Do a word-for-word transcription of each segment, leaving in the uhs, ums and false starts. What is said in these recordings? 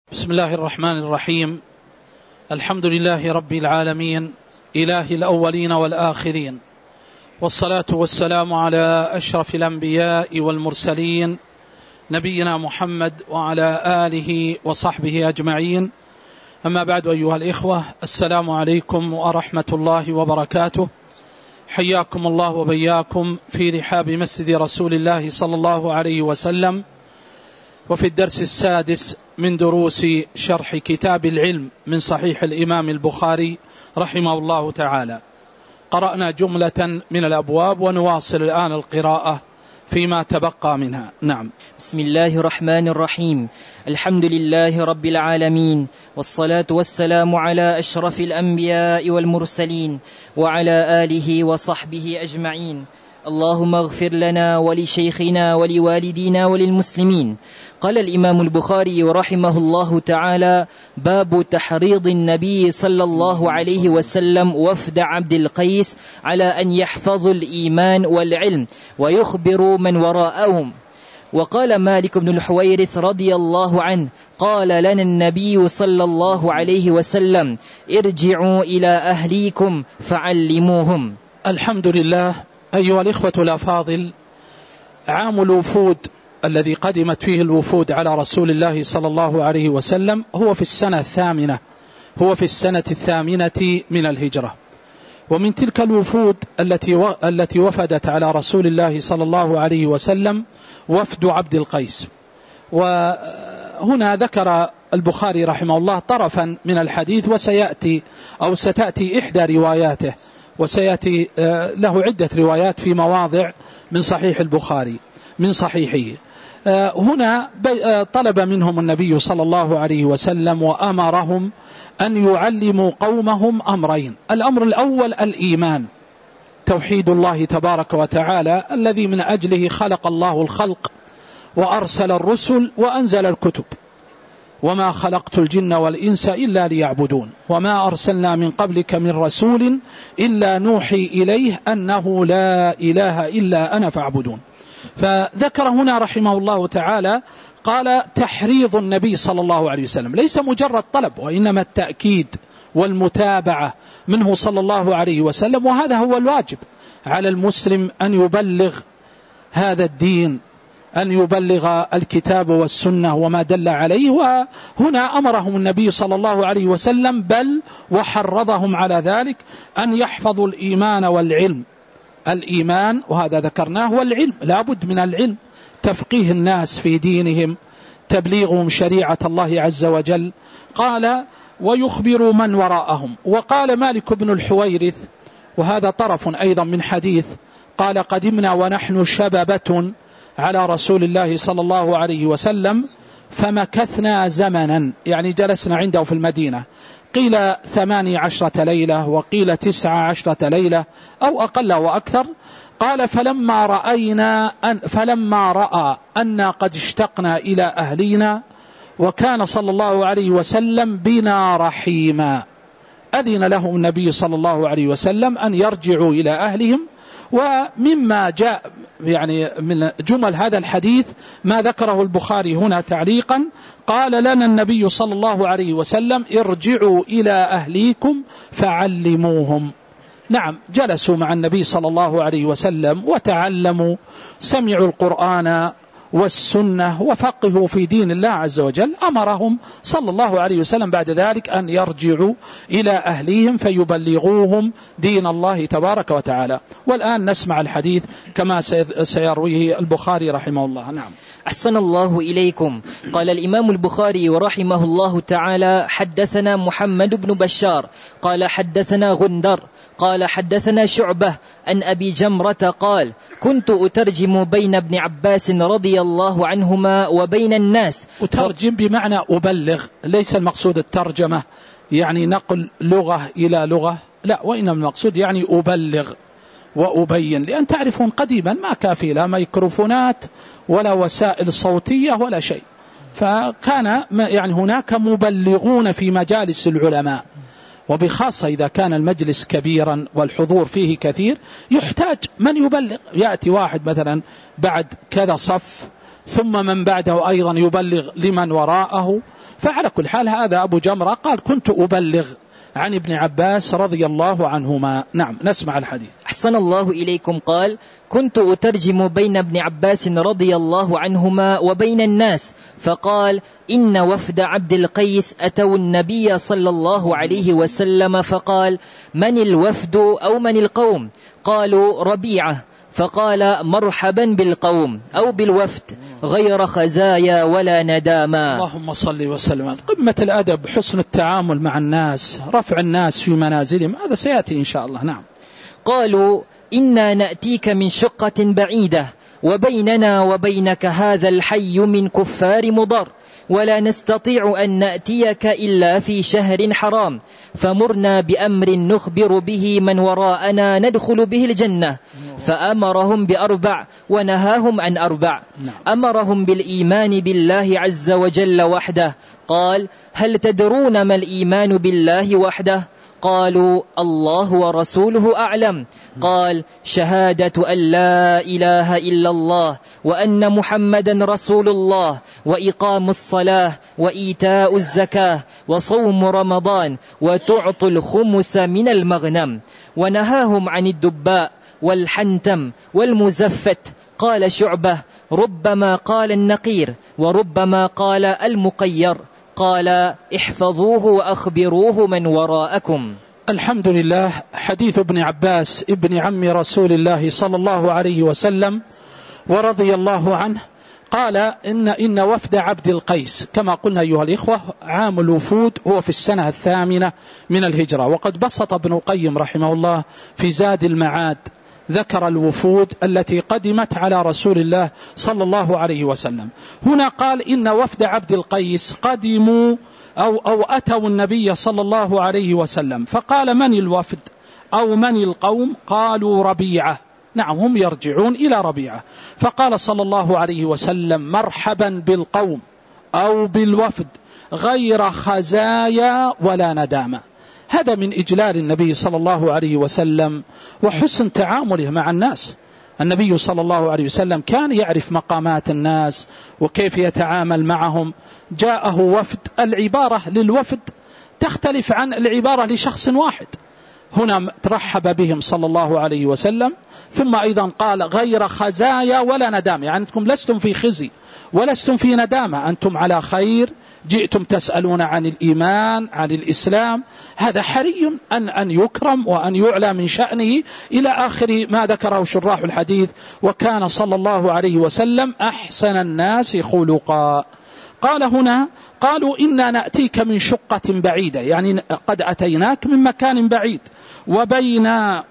بسم الله الرحمن الرحيم. الحمد لله رب العالمين، إله الأولين والآخرين، والصلاة والسلام على أشرف الأنبياء والمرسلين نبينا محمد وعلى آله وصحبه أجمعين. أما بعد، أيها الإخوة، السلام عليكم ورحمة الله وبركاته. حياكم الله وبياكم في رحاب مسجد رسول الله صلى الله عليه وسلم، وفي الدرس السادس من دروس شرح كتاب العلم من صحيح الإمام البخاري رحمه الله تعالى. قرأنا جملة من الأبواب ونواصل الآن القراءة فيما تبقى منها. نعم. بسم الله الرحمن الرحيم. الحمد لله رب العالمين، والصلاة والسلام على أشرف الأنبياء والمرسلين وعلى آله وصحبه أجمعين. اللهم اغفر لنا ولشيخنا ولوالدينا وللمسلمين. قال الإمام البخاري رحمه الله تعالى: باب تحريض النبي صلى الله عليه وسلم وفد عبد القيس على أن يحفظوا الإيمان والعلم ويخبروا من وراءهم. وقال مالك بن الحويرث رضي الله عنه: قال لنا النبي صلى الله عليه وسلم: ارجعوا إلى أهليكم فعلموهم. الحمد لله. أيها الإخوة الأفاضل، عام الوفود الذي قدمت فيه الوفود على رسول الله صلى الله عليه وسلم هو في السنة الثامنة هو في السنة الثامنة من الهجرة. ومن تلك الوفود التي التي وفدت على رسول الله صلى الله عليه وسلم وفد عبد القيس. وهنا ذكر البخاري رحمه الله طرفا من الحديث، وسيأتي أو ستأتي إحدى رواياته، وسيأتي له عدة روايات في مواضع من صحيح البخاري من صحيحه. هنا طلب منهم النبي صلى الله عليه وسلم وأمرهم أن يعلموا قومهم أمرين. الأمر الأول الإيمان، توحيد الله تبارك وتعالى الذي من أجله خلق الله الخلق وأرسل الرسل وأنزل الكتب. وما خلقت الجن والإنس إلا ليعبدون، وما أرسلنا من قبلك من رسول إلا نوحي إليه أنه لا إله إلا أنا فاعبدون. فذكر هنا رحمه الله تعالى قال تحريض النبي صلى الله عليه وسلم، ليس مجرد طلب، وإنما التأكيد والمتابعة منه صلى الله عليه وسلم. وهذا هو الواجب على المسلم، أن يبلغ هذا الدين، أن يبلغ الكتاب والسنة وما دل عليه. وهنا أمرهم النبي صلى الله عليه وسلم بل وحرضهم على ذلك أن يحفظوا الإيمان والعلم. الإيمان وهذا ذكرناه، والعلم لا بد من العلم، تفقيه الناس في دينهم، تبليغهم شريعة الله عز وجل. قال ويخبروا من وراءهم. وقال مالك بن الحويرث، وهذا طرف أيضا من حديث، قال قدمنا ونحن شببة على رسول الله صلى الله عليه وسلم فمكثنا زمنا، يعني جلسنا عنده في المدينة، قيل ثماني عشرة ليلة وقيل تسعة عشرة ليلة أو أقل وأكثر. قال فلما رأينا أن فلما رأى أن قد اشتقنا إلى أهلينا وكان صلى الله عليه وسلم بنا رحيما، أذن لهم النبي صلى الله عليه وسلم أن يرجعوا إلى أهلهم. ومما جاء يعني من جمل هذا الحديث ما ذكره البخاري هنا تعليقا، قال لنا النبي صلى الله عليه وسلم ارجعوا إلى أهليكم فعلموهم. نعم، جلسوا مع النبي صلى الله عليه وسلم وتعلموا، سمعوا القرآن والسنة وفقهوا في دين الله عز وجل. أمرهم صلى الله عليه وسلم بعد ذلك أن يرجعوا إلى أهليهم فيبلغوهم دين الله تبارك وتعالى. والآن نسمع الحديث كما سيرويه البخاري رحمه الله. نعم. أحسن الله إليكم. قال الإمام البخاري ورحمه الله تعالى: حدثنا محمد بن بشار قال حدثنا غندر قال حدثنا شعبة عن أبي جمرة قال: كنت أترجم بين ابن عباس رضي الله عنهما وبين الناس. أترجم بمعنى أبلغ، ليس المقصود الترجمة يعني نقل لغة إلى لغة، لا، وإنما المقصود يعني أبلغ وأبين. لأن تعرفون قديما ما كافي لا ميكروفونات ولا وسائل صوتية ولا شيء، فكان يعني هناك مبلغون في مجالس العلماء، وبخاصة إذا كان المجلس كبيرا والحضور فيه كثير يحتاج من يبلغ. يأتي واحد مثلا بعد كذا صف ثم من بعده أيضا يبلغ لمن وراءه. فعلى كل حال هذا أبو جمرة قال كنت أبلغ عن ابن عباس رضي الله عنهما. نعم نسمع الحديث. أحسن الله إليكم. قال كنت أترجم بين ابن عباس رضي الله عنهما وبين الناس، فقال إن وفد عبد القيس أتوا النبي صلى الله عليه وسلم فقال من الوفد أو من القوم؟ قالوا ربيعة، فقال مرحبا بالقوم أو بالوفد غير خزايا ولا نداما. اللهم صل وسلم. قمة الأدب، حسن التعامل مع الناس، رفع الناس في منازلهم، هذا سيأتي إن شاء الله. نعم. قالوا إنا نأتيك من شقة بعيدة وبيننا وبينك هذا الحي من كفار مضر، ولا نستطيع أن نأتيك إلا في شهر حرام، فمرنا بأمر نخبر به من وراءنا ندخل به الجنة. فأمرهم بأربع ونهاهم عن أربع. أمرهم بالإيمان بالله عز وجل وحده. قال هل تدرون ما الإيمان بالله وحده؟ قالوا الله ورسوله أعلم. قال شهادة أن لا إله إلا الله وأن محمدا رسول الله وإقام الصلاة وإيتاء الزكاة وصوم رمضان وتعطوا الخمس من المغنم. ونهاهم عن الدباء والحنتم والمزفت. قال شعبة ربما قال النقير وربما قال المقير. قال احفظوه وأخبروه من وراءكم. الحمد لله. حديث ابن عباس ابن عم رسول الله صلى الله عليه وسلم ورضي الله عنه قال إن, إن وفد عبد القيس، كما قلنا أيها الإخوة عام الوفود هو في السنة الثامنة من الهجرة، وقد بسط ابن القيم رحمه الله في زاد المعاد ذكر الوفود التي قدمت على رسول الله صلى الله عليه وسلم. هنا قال إن وفد عبد القيس قدموا أو, أو أتوا النبي صلى الله عليه وسلم، فقال من الوفد أو من القوم؟ قالوا ربيعة. نعم هم يرجعون إلى ربيعة. فقال صلى الله عليه وسلم مرحبا بالقوم أو بالوفد غير خزايا ولا ندامة. هذا من إجلال النبي صلى الله عليه وسلم وحسن تعامله مع الناس. النبي صلى الله عليه وسلم كان يعرف مقامات الناس وكيف يتعامل معهم. جاءه وفد، العبارة للوفد تختلف عن العبارة لشخص واحد. هنا ترحب بهم صلى الله عليه وسلم، ثم أيضا قال غير خزايا ولا ندامة، يعني أنتم لستم في خزي ولستم في ندامة، أنتم على خير، جئتم تسألون عن الإيمان عن الإسلام، هذا حري أن, أن يكرم وأن يعلى من شأنه إلى آخر ما ذكره شراح الحديث. وكان صلى الله عليه وسلم أحسن الناس خلقا. قال هنا قالوا إنا نأتيك من شقة بعيدة، يعني قد أتيناك من مكان بعيد، وبين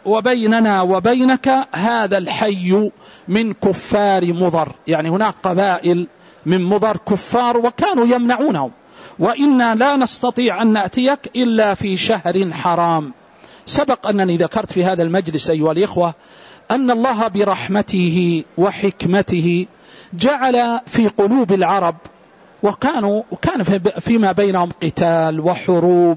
وبيننا وبينك هذا الحي من كفار مضر، يعني هناك قبائل من مضر كفار وكانوا يمنعونهم، وإنا لا نستطيع أن نأتيك إلا في شهر حرام. سبق أنني ذكرت في هذا المجلس أيها الإخوة أن الله برحمته وحكمته جعل في قلوب العرب، وكانوا وكان فيما بينهم قتال وحروب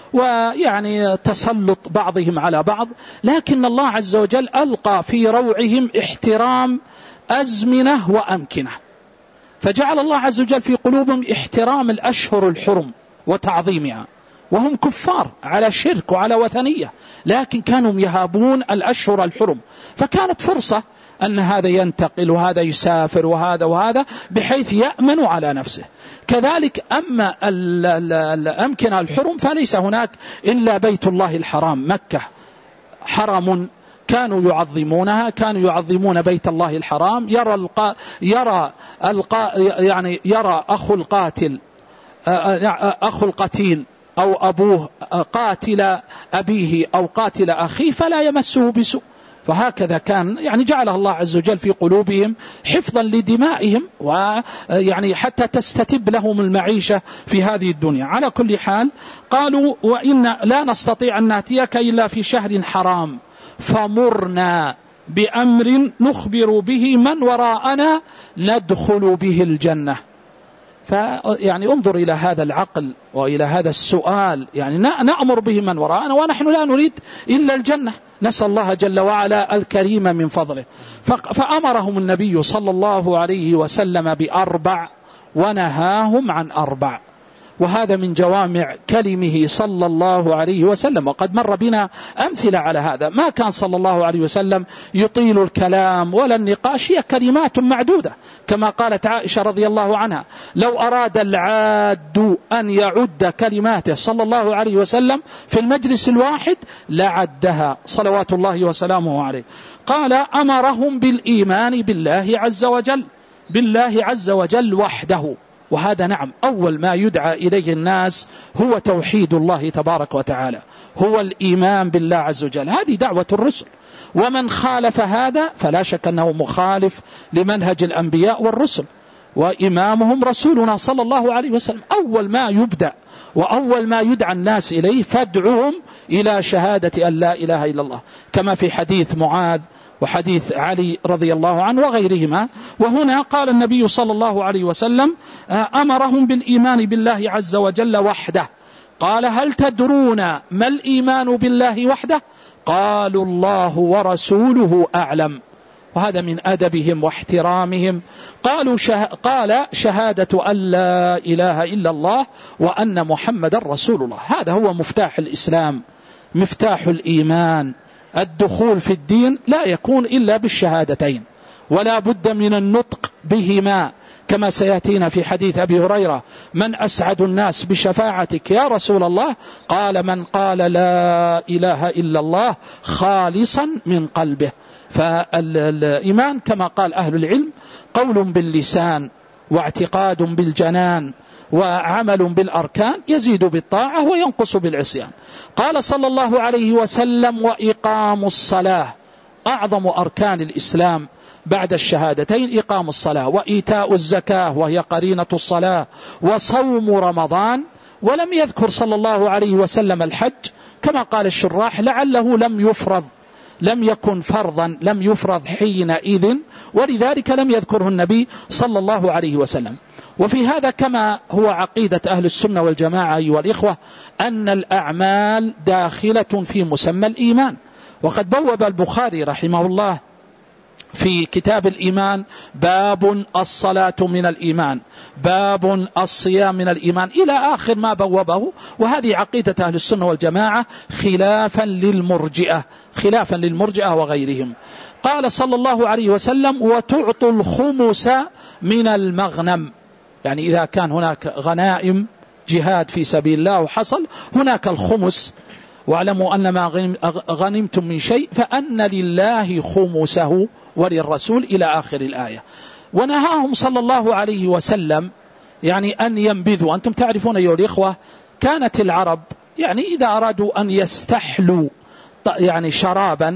ويعني تسلط بعضهم على بعض، لكن الله عز وجل ألقى في روعهم احترام أزمنة وأمكنة، فجعل الله عز وجل في قلوبهم احترام الأشهر الحرم وتعظيمها، وهم كفار على شرك وعلى وثنية، لكن كانوا يهابون الأشهر الحرم، فكانت فرصة أن هذا ينتقل وهذا يسافر وهذا وهذا بحيث يأمن على نفسه. كذلك أما الأمكنة الحرم فليس هناك إلا بيت الله الحرام مكة، حرم كانوا يعظمونها، كانوا يعظمون بيت الله الحرام. يرى القا يرى القا يعني يرى أخو القاتل أخو القتيل أو أبوه قاتل أبيه أو قاتل أخيه فلا يمسه بسوء، فهكذا كان يعني جعله الله عز وجل في قلوبهم حفظا لدمائهم، ويعني حتى تستتب لهم المعيشة في هذه الدنيا. على كل حال قالوا وإن لا نستطيع أن نأتيك إلا في شهر حرام، فمرنا بأمر نخبر به من وراءنا ندخل به الجنة. فيعني انظر إلى هذا العقل وإلى هذا السؤال، يعني نأمر به من وراءنا ونحن لا نريد إلا الجنة، نسأل الله جل وعلا الكريم من فضله. فأمرهم النبي صلى الله عليه وسلم بأربع ونهاهم عن أربع، وهذا من جوامع كلمه صلى الله عليه وسلم، وقد مر بنا أمثلة على هذا. ما كان صلى الله عليه وسلم يطيل الكلام ولا النقاش، هي كلمات معدودة كما قالت عائشة رضي الله عنها: لو أراد العاد أن يعد كلماته صلى الله عليه وسلم في المجلس الواحد لعدها صلوات الله وسلامه عليه. قال: أمرهم بالإيمان بالله عز وجل، بالله عز وجل وحده، وهذا نعم أول ما يدعى إليه الناس هو توحيد الله تبارك وتعالى، هو الإيمان بالله عز وجل، هذه دعوة الرسل، ومن خالف هذا فلا شك أنه مخالف لمنهج الأنبياء والرسل، وإمامهم رسولنا صلى الله عليه وسلم. أول ما يبدأ وأول ما يدعى الناس إليه فادعهم إلى شهادة أن لا إله إلا الله، كما في حديث معاذ وحديث علي رضي الله عنه وغيرهما. وهنا قال النبي صلى الله عليه وسلم: أمرهم بالإيمان بالله عز وجل وحده. قال: هل تدرون ما الإيمان بالله وحده؟ قالوا: الله ورسوله أعلم. وهذا من أدبهم واحترامهم. قالوا شه... قال: شهادة أن لا إله إلا الله وأن محمد رسول الله. هذا هو مفتاح الإسلام، مفتاح الإيمان. الدخول في الدين لا يكون إلا بالشهادتين، ولا بد من النطق بهما، كما سيأتينا في حديث أبي هريرة: من أسعد الناس بشفاعتك يا رسول الله؟ قال: من قال لا إله إلا الله خالصا من قلبه. فالإيمان كما قال أهل العلم قول باللسان واعتقاد بالجنان وعمل بالأركان، يزيد بالطاعة وينقص بالعصيان. قال صلى الله عليه وسلم: وإقام الصلاة، أعظم أركان الإسلام بعد الشهادتين إقام الصلاة، وإيتاء الزكاة وهي قرينة الصلاة، وصوم رمضان. ولم يذكر صلى الله عليه وسلم الحج، كما قال الشراح لعله لم يفرض، لم يكن فرضا، لم يفرض حينئذ، ولذلك لم يذكره النبي صلى الله عليه وسلم. وفي هذا كما هو عقيدة أهل السنة والجماعة أيها الإخوة أن الأعمال داخلة في مسمى الإيمان. وقد بوب البخاري رحمه الله في كتاب الإيمان: باب الصلاة من الإيمان، باب الصيام من الإيمان، إلى آخر ما بوبه. وهذه عقيدة أهل السنة والجماعة خلافا للمرجئة، خلافا للمرجئة وغيرهم. قال صلى الله عليه وسلم: وتعطوا الخمس من المغنم، يعني إذا كان هناك غنائم جهاد في سبيل الله وحصل هناك الخمس، واعلموا أن ما غنمتم من شيء فأن لله خمسه وللرسول إلى آخر الآية. ونهاهم صلى الله عليه وسلم يعني أن ينبذوا. أنتم تعرفون أيها الإخوة كانت العرب يعني إذا أرادوا أن يستحلوا يعني شرابا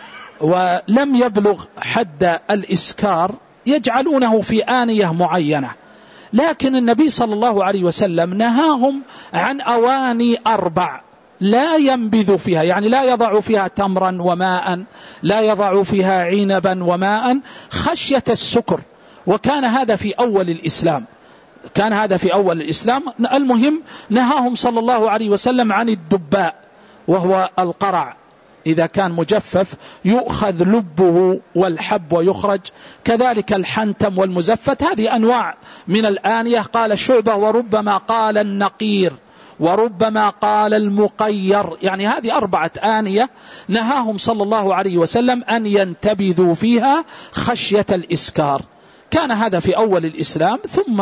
ولم يبلغ حد الإسكار يجعلونه في آنية معينة، لكن النبي صلى الله عليه وسلم نهاهم عن أواني أربع لا ينبذ فيها، يعني لا يضع فيها تمرا وماء، لا يضع فيها عنبا وماء خشية السكر. وكان هذا في أول الإسلام، كان هذا في أول الإسلام. المهم نهاهم صلى الله عليه وسلم عن الدباء وهو القرع، إذا كان مجفف يؤخذ لبه والحب ويخرج، كذلك الحنتم والمزفت، هذه أنواع من الآنية. قال شعبة: وربما قال النقير، وربما قال المقير، يعني هذه أربعة آنية نهاهم صلى الله عليه وسلم أن ينتبذوا فيها خشية الإسكار. كان هذا في أول الإسلام، ثم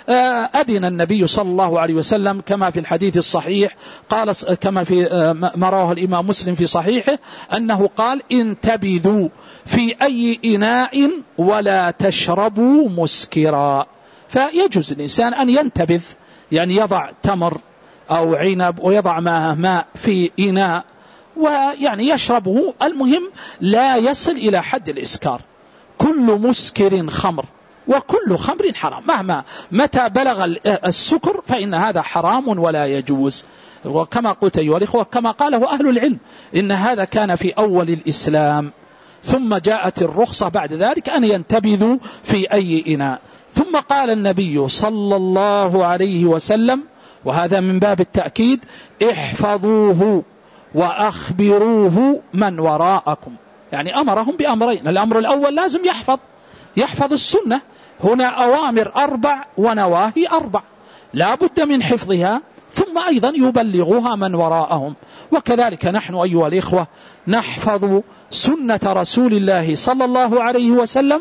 أذن النبي صلى الله عليه وسلم كما في الحديث الصحيح، قال كما في ما رواه الإمام مسلم في صحيحه أنه قال: انتبذوا في أي إناء ولا تشربوا مسكرا. فيجوز الإنسان أن ينتبذ، يعني يضع تمر أو عنب ويضع معه ماء في إناء ويعني يشربه، المهم لا يصل إلى حد الإسكار. كل مسكر خمر وكل خمر حرام، مهما متى بلغ السكر فإن هذا حرام ولا يجوز. وكما قلت أيها الإخوة كما قاله أهل العلم إن هذا كان في أول الإسلام، ثم جاءت الرخصة بعد ذلك أن ينتبذوا في أي إناء. ثم قال النبي صلى الله عليه وسلم، وهذا من باب التأكيد: احفظوه وأخبروه من وراءكم. يعني أمرهم بأمرين، الأمر الأول لازم يحفظ يحفظ السنة، هنا أوامر أربع ونواهي أربع لا بد من حفظها، ثم أيضا يبلغها من وراءهم. وكذلك نحن أيها الإخوة نحفظ سنة رسول الله صلى الله عليه وسلم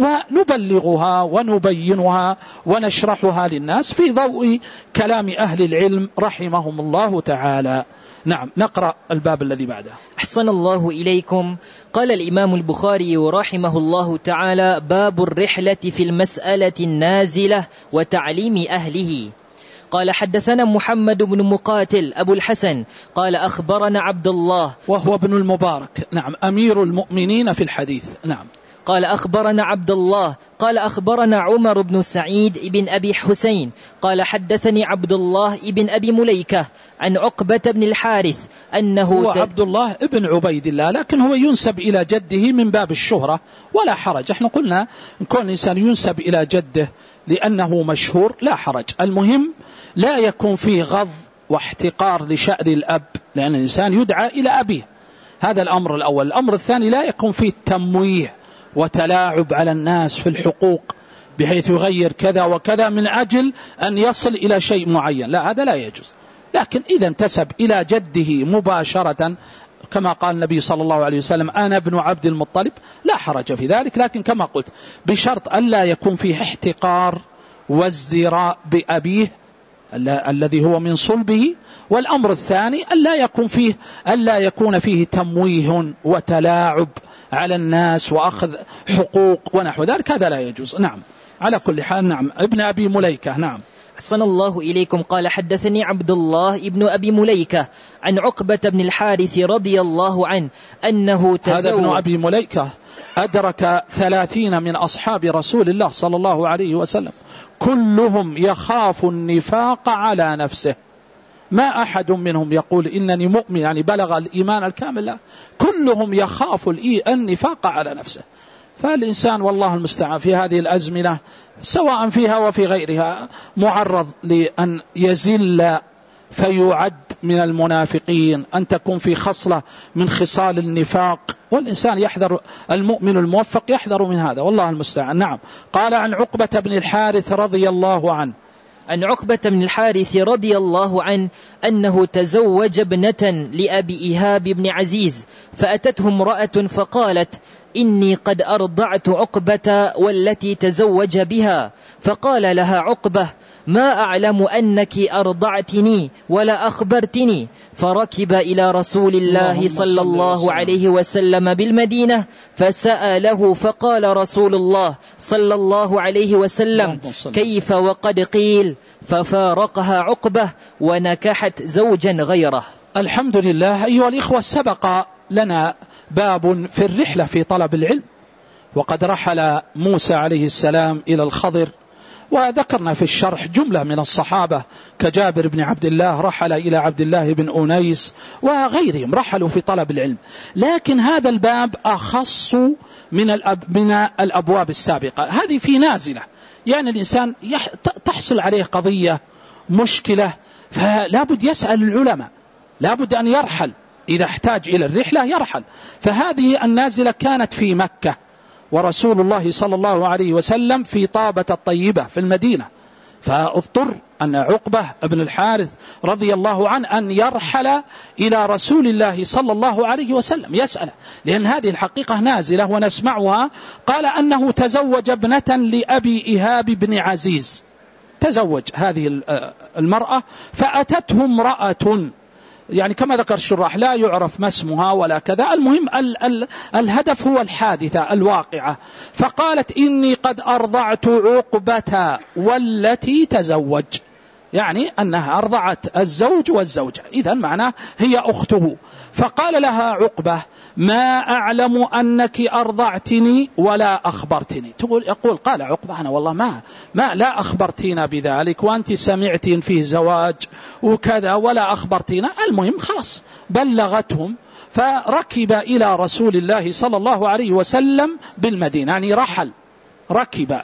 ونبلغها ونبينها ونشرحها للناس في ضوء كلام أهل العلم رحمهم الله تعالى. نعم، نقرأ الباب الذي بعده. أحسن الله إليكم. قال الإمام البخاري رحمه الله تعالى: باب الرحلة في المسألة النازلة وتعليم أهله. قال: حدثنا محمد بن مقاتل أبو الحسن قال: أخبرنا عبد الله وهو ابن المبارك، نعم، أمير المؤمنين في الحديث. نعم. قال: أخبرنا عبد الله قال: أخبرنا عمر بن سعيد بن أبي حسين قال: حدثني عبد الله بن أبي مليكة عن عقبة بن الحارث أنه هو عبد الله ابن عبيد الله، لكن هو ينسب إلى جده من باب الشهرة ولا حرج. احنا قلنا إن كل إنسان ينسب إلى جده لأنه مشهور لا حرج، المهم لا يكون فيه غض واحتقار لشأن الأب، لأن الإنسان يدعى إلى أبيه، هذا الأمر الأول. الأمر الثاني لا يكون فيه تمويه وتلاعب على الناس في الحقوق بحيث يغير كذا وكذا من أجل أن يصل إلى شيء معين، لا، هذا لا يجوز. لكن إذا انتسب إلى جده مباشرة كما قال النبي صلى الله عليه وسلم: أنا ابن عبد المطلب، لا حرج في ذلك، لكن كما قلت بشرط ألا يكون فيه احتقار وازدراء بأبيه الذي هو من صلبه. والأمر الثاني ألا يكون فيه ألا يكون فيه تمويه وتلاعب على الناس وأخذ حقوق ونحو ذلك، هذا لا يجوز. نعم، على كل حال. نعم، ابن أبي مليكة. نعم. أحسن الله إليكم. قال: حدثني عبد الله ابن أبي مليكة عن عقبة بن الحارث رضي الله عنه أنه تزوج. هذا ابن أبي مليكة أدرك ثلاثين من أصحاب رسول الله صلى الله عليه وسلم، كلهم يخاف النفاق على نفسه، ما أحد منهم يقول إنني مؤمن يعني بلغ الإيمان الكامل، لا، كلهم يخاف النفاق على نفسه. فالإنسان والله المستعان في هذه الأزمنة سواء فيها وفي غيرها معرض لأن يزل فيعد من المنافقين، أن تكون في خصلة من خصال النفاق، والإنسان يحذر، المؤمن الموفق يحذر من هذا والله المستعان. نعم. قال: عن عقبة بن الحارث رضي الله عنه عن عقبة بن الحارث رضي الله عنه أنه تزوج ابنة لأبي إيهاب بن عزيز، فأتته امرأة فقالت: إني قد أرضعت عقبة والتي تزوج بها. فقال لها عقبة: ما أعلم أنك أرضعتني ولا أخبرتني. فركب إلى رسول الله صلى الله عليه وسلم بالمدينة فسأله، فقال رسول الله صلى الله عليه وسلم: كيف وقد قيل؟ ففارقها عقبة ونكحت زوجا غيره. الحمد لله. أيها الإخوة، سبق لنا باب في الرحلة في طلب العلم، وقد رحل موسى عليه السلام إلى الخضر، وذكرنا في الشرح جملة من الصحابة كجابر بن عبد الله رحل إلى عبد الله بن أنيس وغيرهم رحلوا في طلب العلم. لكن هذا الباب أخص من, الأب من الأبواب السابقة، هذه في نازلة، يعني الإنسان تحصل عليه قضية مشكلة فلا بد يسأل العلماء، لا بد أن يرحل، إذا احتاج إلى الرحلة يرحل. فهذه النازلة كانت في مكة، ورسول الله صلى الله عليه وسلم في طابة الطيبة في المدينة، فاضطر أن عقبة بن الحارث رضي الله عنه أن يرحل إلى رسول الله صلى الله عليه وسلم يسأل، لأن هذه الحقيقة نازلة ونسمعها. قال أنه تزوج ابنة لأبي إيهاب بن عزيز، تزوج هذه المرأة، فأتته امرأة يعني كما ذكر الشراح لا يعرف ما اسمها ولا كذا، المهم ال ال الهدف هو الحادثة الواقعة. فقالت: إني قد أرضعت عقبة والتي تزوج، يعني أنها أرضعت الزوج والزوجة، إذن معناه هي أخته. فقال لها عقبة: ما أعلم أنك أرضعتني ولا أخبرتني. تقول يقول قال عقبة: أنا والله ما ما لا أخبرتينا بذلك، وأنت سمعتين فيه زواج وكذا ولا أخبرتينا. المهم خلاص بلغتهم، فركب إلى رسول الله صلى الله عليه وسلم بالمدينة، يعني رحل ركب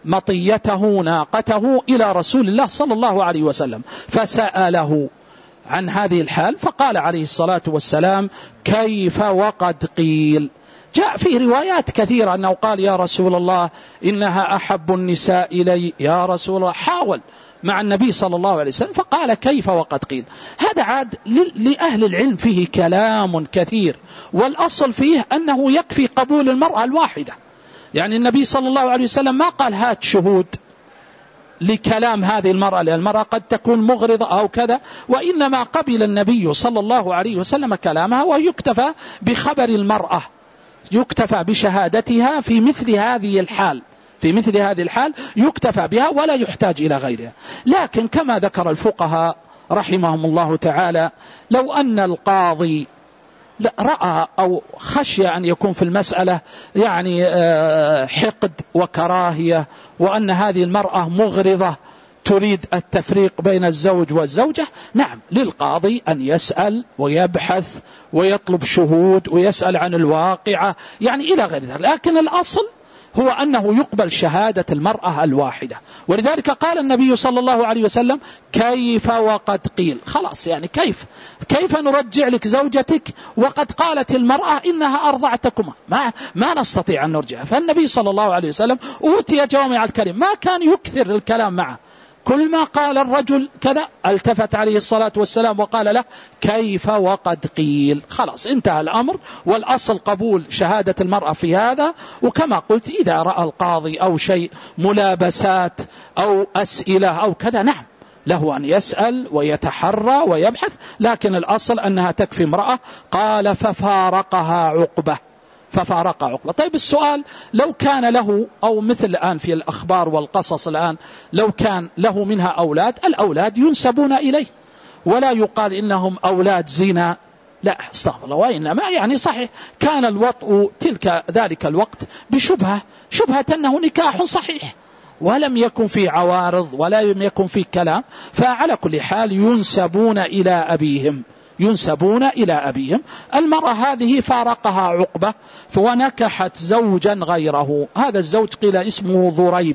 مطيته ناقته إلى رسول الله صلى الله عليه وسلم، فسأله عن هذه الحال، فقال عليه الصلاة والسلام: كيف وقد قيل. جاء في روايات كثيرة أنه قال: يا رسول الله إنها أحب النساء إلي، يا رسول الله. حاول مع النبي صلى الله عليه وسلم فقال: كيف وقد قيل. هذا عاد لأهل العلم فيه كلام كثير، والأصل فيه أنه يكفي قبول المرأة الواحدة. يعني النبي صلى الله عليه وسلم ما قال: هات شهود لكلام هذه المرأة، لأن المرأة قد تكون مغرضة أو كذا، وإنما قبل النبي صلى الله عليه وسلم كلامها، ويكتفى بخبر المرأة، يكتفى بشهادتها في مثل هذه الحال، في مثل هذه الحال يكتفى بها ولا يحتاج إلى غيرها. لكن كما ذكر الفقهاء رحمهم الله تعالى، لو أن القاضي رأى أو خشي أن يكون في المسألة يعني حقد وكراهية، وأن هذه المرأة مغرضة تريد التفريق بين الزوج والزوجة، نعم للقاضي أن يسأل ويبحث ويطلب شهود ويسأل عن الواقعة، يعني إلى غير ذلك. لكن الأصل هو أنه يقبل شهادة المرأة الواحدة. ولذلك قال النبي صلى الله عليه وسلم: كيف وقد قيل. خلاص، يعني كيف كيف نرجع لك زوجتك وقد قالت المرأة إنها أرضعتكما؟ ما, ما نستطيع أن نرجع. فالنبي صلى الله عليه وسلم أوتي جوامع الكلم، ما كان يكثر الكلام معه، كل ما قال الرجل كذا التفت عليه الصلاة والسلام وقال له: كيف وقد قيل. خلاص انتهى الأمر، والأصل قبول شهادة المرأة في هذا. وكما قلت، إذا رأى القاضي أو شيء ملابسات أو أسئلة أو كذا، نعم له أن يسأل ويتحرى ويبحث، لكن الأصل أنها تكفي امرأة. قال: ففارقها عقبة، ففارق عقبة. طيب السؤال: لو كان له، أو مثل الآن في الأخبار والقصص الآن، لو كان له منها أولاد، الأولاد ينسبون إليه، ولا يقال إنهم أولاد زنا، لا استغفر الله، وإنما يعني صحيح كان الوطء تلك ذلك الوقت بشبهة، شبهة أنه نكاح صحيح، ولم يكن في عوارض ولا يكن في كلام، فعلى كل حال ينسبون إلى أبيهم، ينسبون إلى أبيهم. المرأة هذه فارقها عقبة ونكحت زوجا غيره، هذا الزوج قيل اسمه ضريب،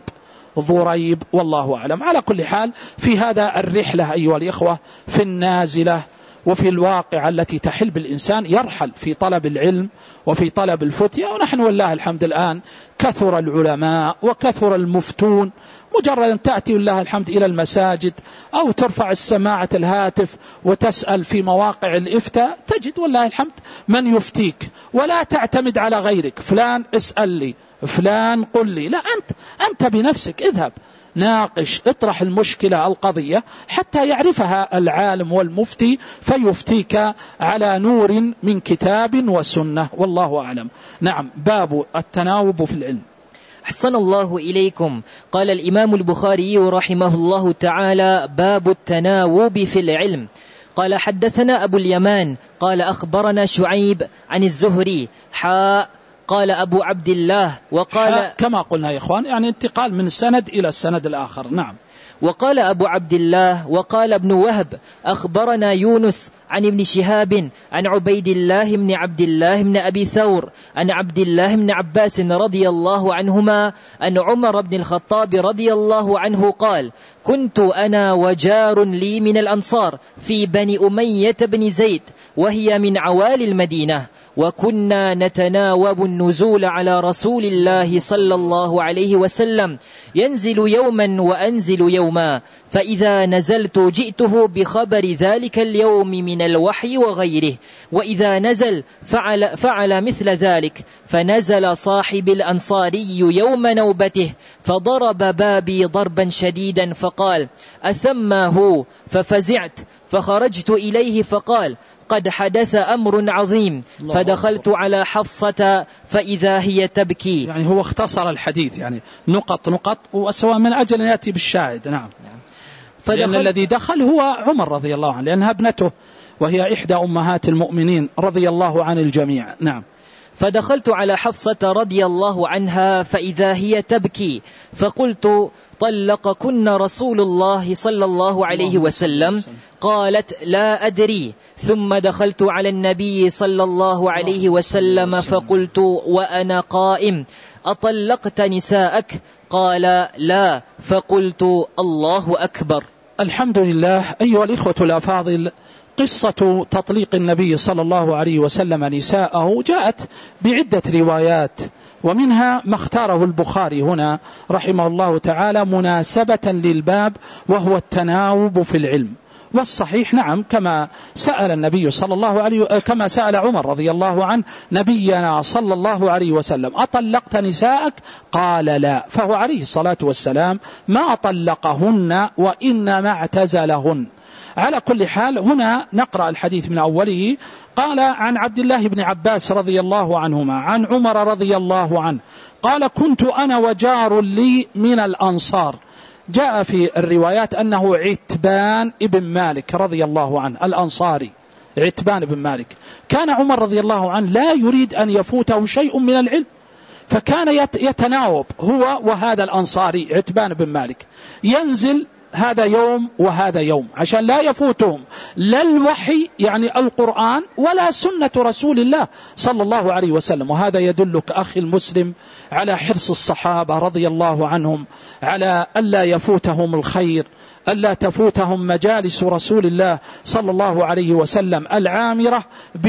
ضريب والله أعلم. على كل حال في هذا الرحلة أيها الإخوة، في النازلة وفي الواقع التي تحل بالإنسان، يرحل في طلب العلم وفي طلب الفتية. ونحن والله الحمد الآن كثر العلماء وكثر المفتون، مجرد أن تأتي والله الحمد إلى المساجد أو ترفع السماعة الهاتف وتسأل في مواقع الإفتاء، تجد والله الحمد من يفتيك، ولا تعتمد على غيرك، فلان اسأل لي، فلان قل لي، لا، أنت أنت بنفسك اذهب ناقش، اطرح المشكلة القضية حتى يعرفها العالم والمفتي فيفتيك على نور من كتاب وسنة، والله أعلم. نعم، باب التناوب في العلم. أحسن الله إليكم. قال الإمام البخاري رحمه الله تعالى: باب التناوب في العلم. قال: حدثنا أبو اليمان قال: أخبرنا شعيب عن الزهري حاء. قال أبو عبد الله وقال، كما قلنا يا إخوان، يعني انتقال من السند إلى السند الآخر. نعم. وقال أبو عبد الله وقال ابن وهب: أخبرنا يونس عن ابن شهاب عن عبيد الله بن عبد الله بن أبي ثور عن عبد الله بن عباس رضي الله عنهما أن عمر بن الخطاب رضي الله عنه قال: كنت أنا وجار لي من الأنصار في بني أمية بن زيد، وهي من عوالي المدينة، وكنا نتناوب النزول على رسول الله صلى الله عليه وسلم، ينزل يوما وأنزل يوما، فإذا نزلت جئته بخبر ذلك اليوم من الوحي وغيره، وإذا نزل فعل, فعل مثل ذلك. فنزل صاحب الأنصاري يوم نوبته فضرب بابي ضربا شديدا فقال: أثما هو؟ ففزعت فخرجت إليه فقال: قد حدث أمر عظيم. فدخلت على حفصة فإذا هي تبكي. يعني هو اختصر الحديث، يعني نقط نقط، وسواء من أجل أن يأتي بالشاهد. نعم. لأن الذي دخل هو عمر رضي الله عنه، لأنها ابنته وهي إحدى أمهات المؤمنين رضي الله عن الجميع. نعم. فدخلت على حفصة رضي الله عنها فإذا هي تبكي، فقلت: طلقكن رسول الله صلى الله عليه وسلم؟ قالت: لا أدري. ثم دخلت على النبي صلى الله عليه وسلم فقلت وأنا قائم: أطلقت نساءك؟ قال: لا. فقلت: الله أكبر. الحمد لله. أيها الإخوة الأفاضل، قصة تطليق النبي صلى الله عليه وسلم نساءه جاءت بعدة روايات، ومنها ما اختاره البخاري هنا رحمه الله تعالى مناسبة للباب، وهو التناوب في العلم. والصحيح نعم كما سأل النبي صلى الله عليه كما سأل عمر رضي الله عنه نبينا صلى الله عليه وسلم: أطلقت نساءك؟ قال لا، فهو عليه الصلاة والسلام ما طلقهن وإنما اعتزلهن. على كل حال هنا نقرأ الحديث من أوله. قال: عن عبد الله بن عباس رضي الله عنهما عن عمر رضي الله عنه قال: كنت أنا وجار لي من الأنصار. جاء في الروايات أنه عتبان ابن مالك رضي الله عنه الأنصاري، عتبان ابن مالك. كان عمر رضي الله عنه لا يريد أن يفوته شيء من العلم، فكان يتناوب هو وهذا الأنصاري عتبان بن مالك، ينزل هذا يوم وهذا يوم عشان لا يفوتهم لا الوحي يعني القرآن ولا سنة رسول الله صلى الله عليه وسلم. وهذا يدلك أخي المسلم على حرص الصحابة رضي الله عنهم على ألا يفوتهم الخير، ألا تفوتهم مجالس رسول الله صلى الله عليه وسلم العامرة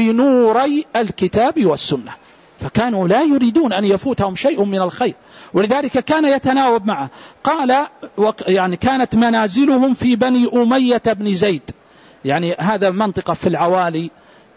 بنوري الكتاب والسنة، فكانوا لا يريدون أن يفوتهم شيء من الخير، ولذلك كان يتناوب معه. قال يعني كانت منازلهم في بني أمية بن زيد، يعني هذا منطقة في العوالي،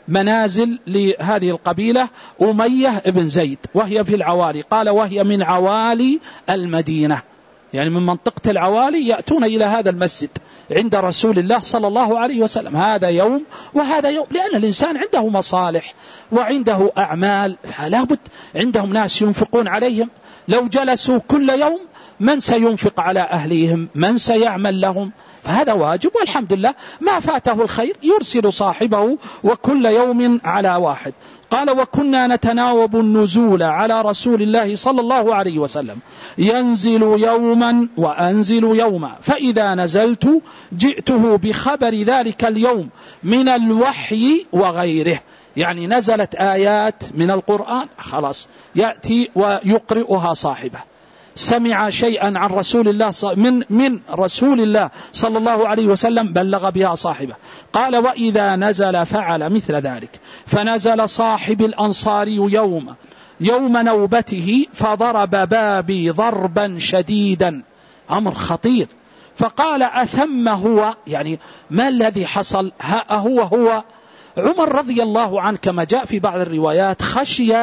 منازل لهذه القبيلة أمية بن زيد وهي في العوالي. قال: وهي من عوالي المدينة، يعني من منطقة العوالي يأتون إلى هذا المسجد عند رسول الله صلى الله عليه وسلم، هذا يوم وهذا يوم، لأن الإنسان عنده مصالح وعنده أعمال، فلا بد عندهم ناس ينفقون عليهم. لو جلسوا كل يوم من سينفق على أهليهم؟ من سيعمل لهم؟ فهذا واجب، والحمد لله ما فاته الخير يرسل صاحبه وكل يوم على واحد. قال: وكنا نتناوب النزول على رسول الله صلى الله عليه وسلم، ينزل يوما وأنزل يوما، فإذا نزلت جئته بخبر ذلك اليوم من الوحي وغيره، يعني نزلت آيات من القرآن خلاص يأتي ويقرئها صاحبه، سمع شيئا عن رسول الله من من رسول الله صلى الله عليه وسلم بلغ بها صاحبه. قال: وإذا نزل فعل مثل ذلك، فنزل صاحب الأنصاري يوم يوم نوبته فضرب بابي ضربا شديدا، أمر خطير. فقال: أثم هو؟ يعني ما الذي حصل؟ ها هو هو عمر رضي الله عنه كما جاء في بعض الروايات خشي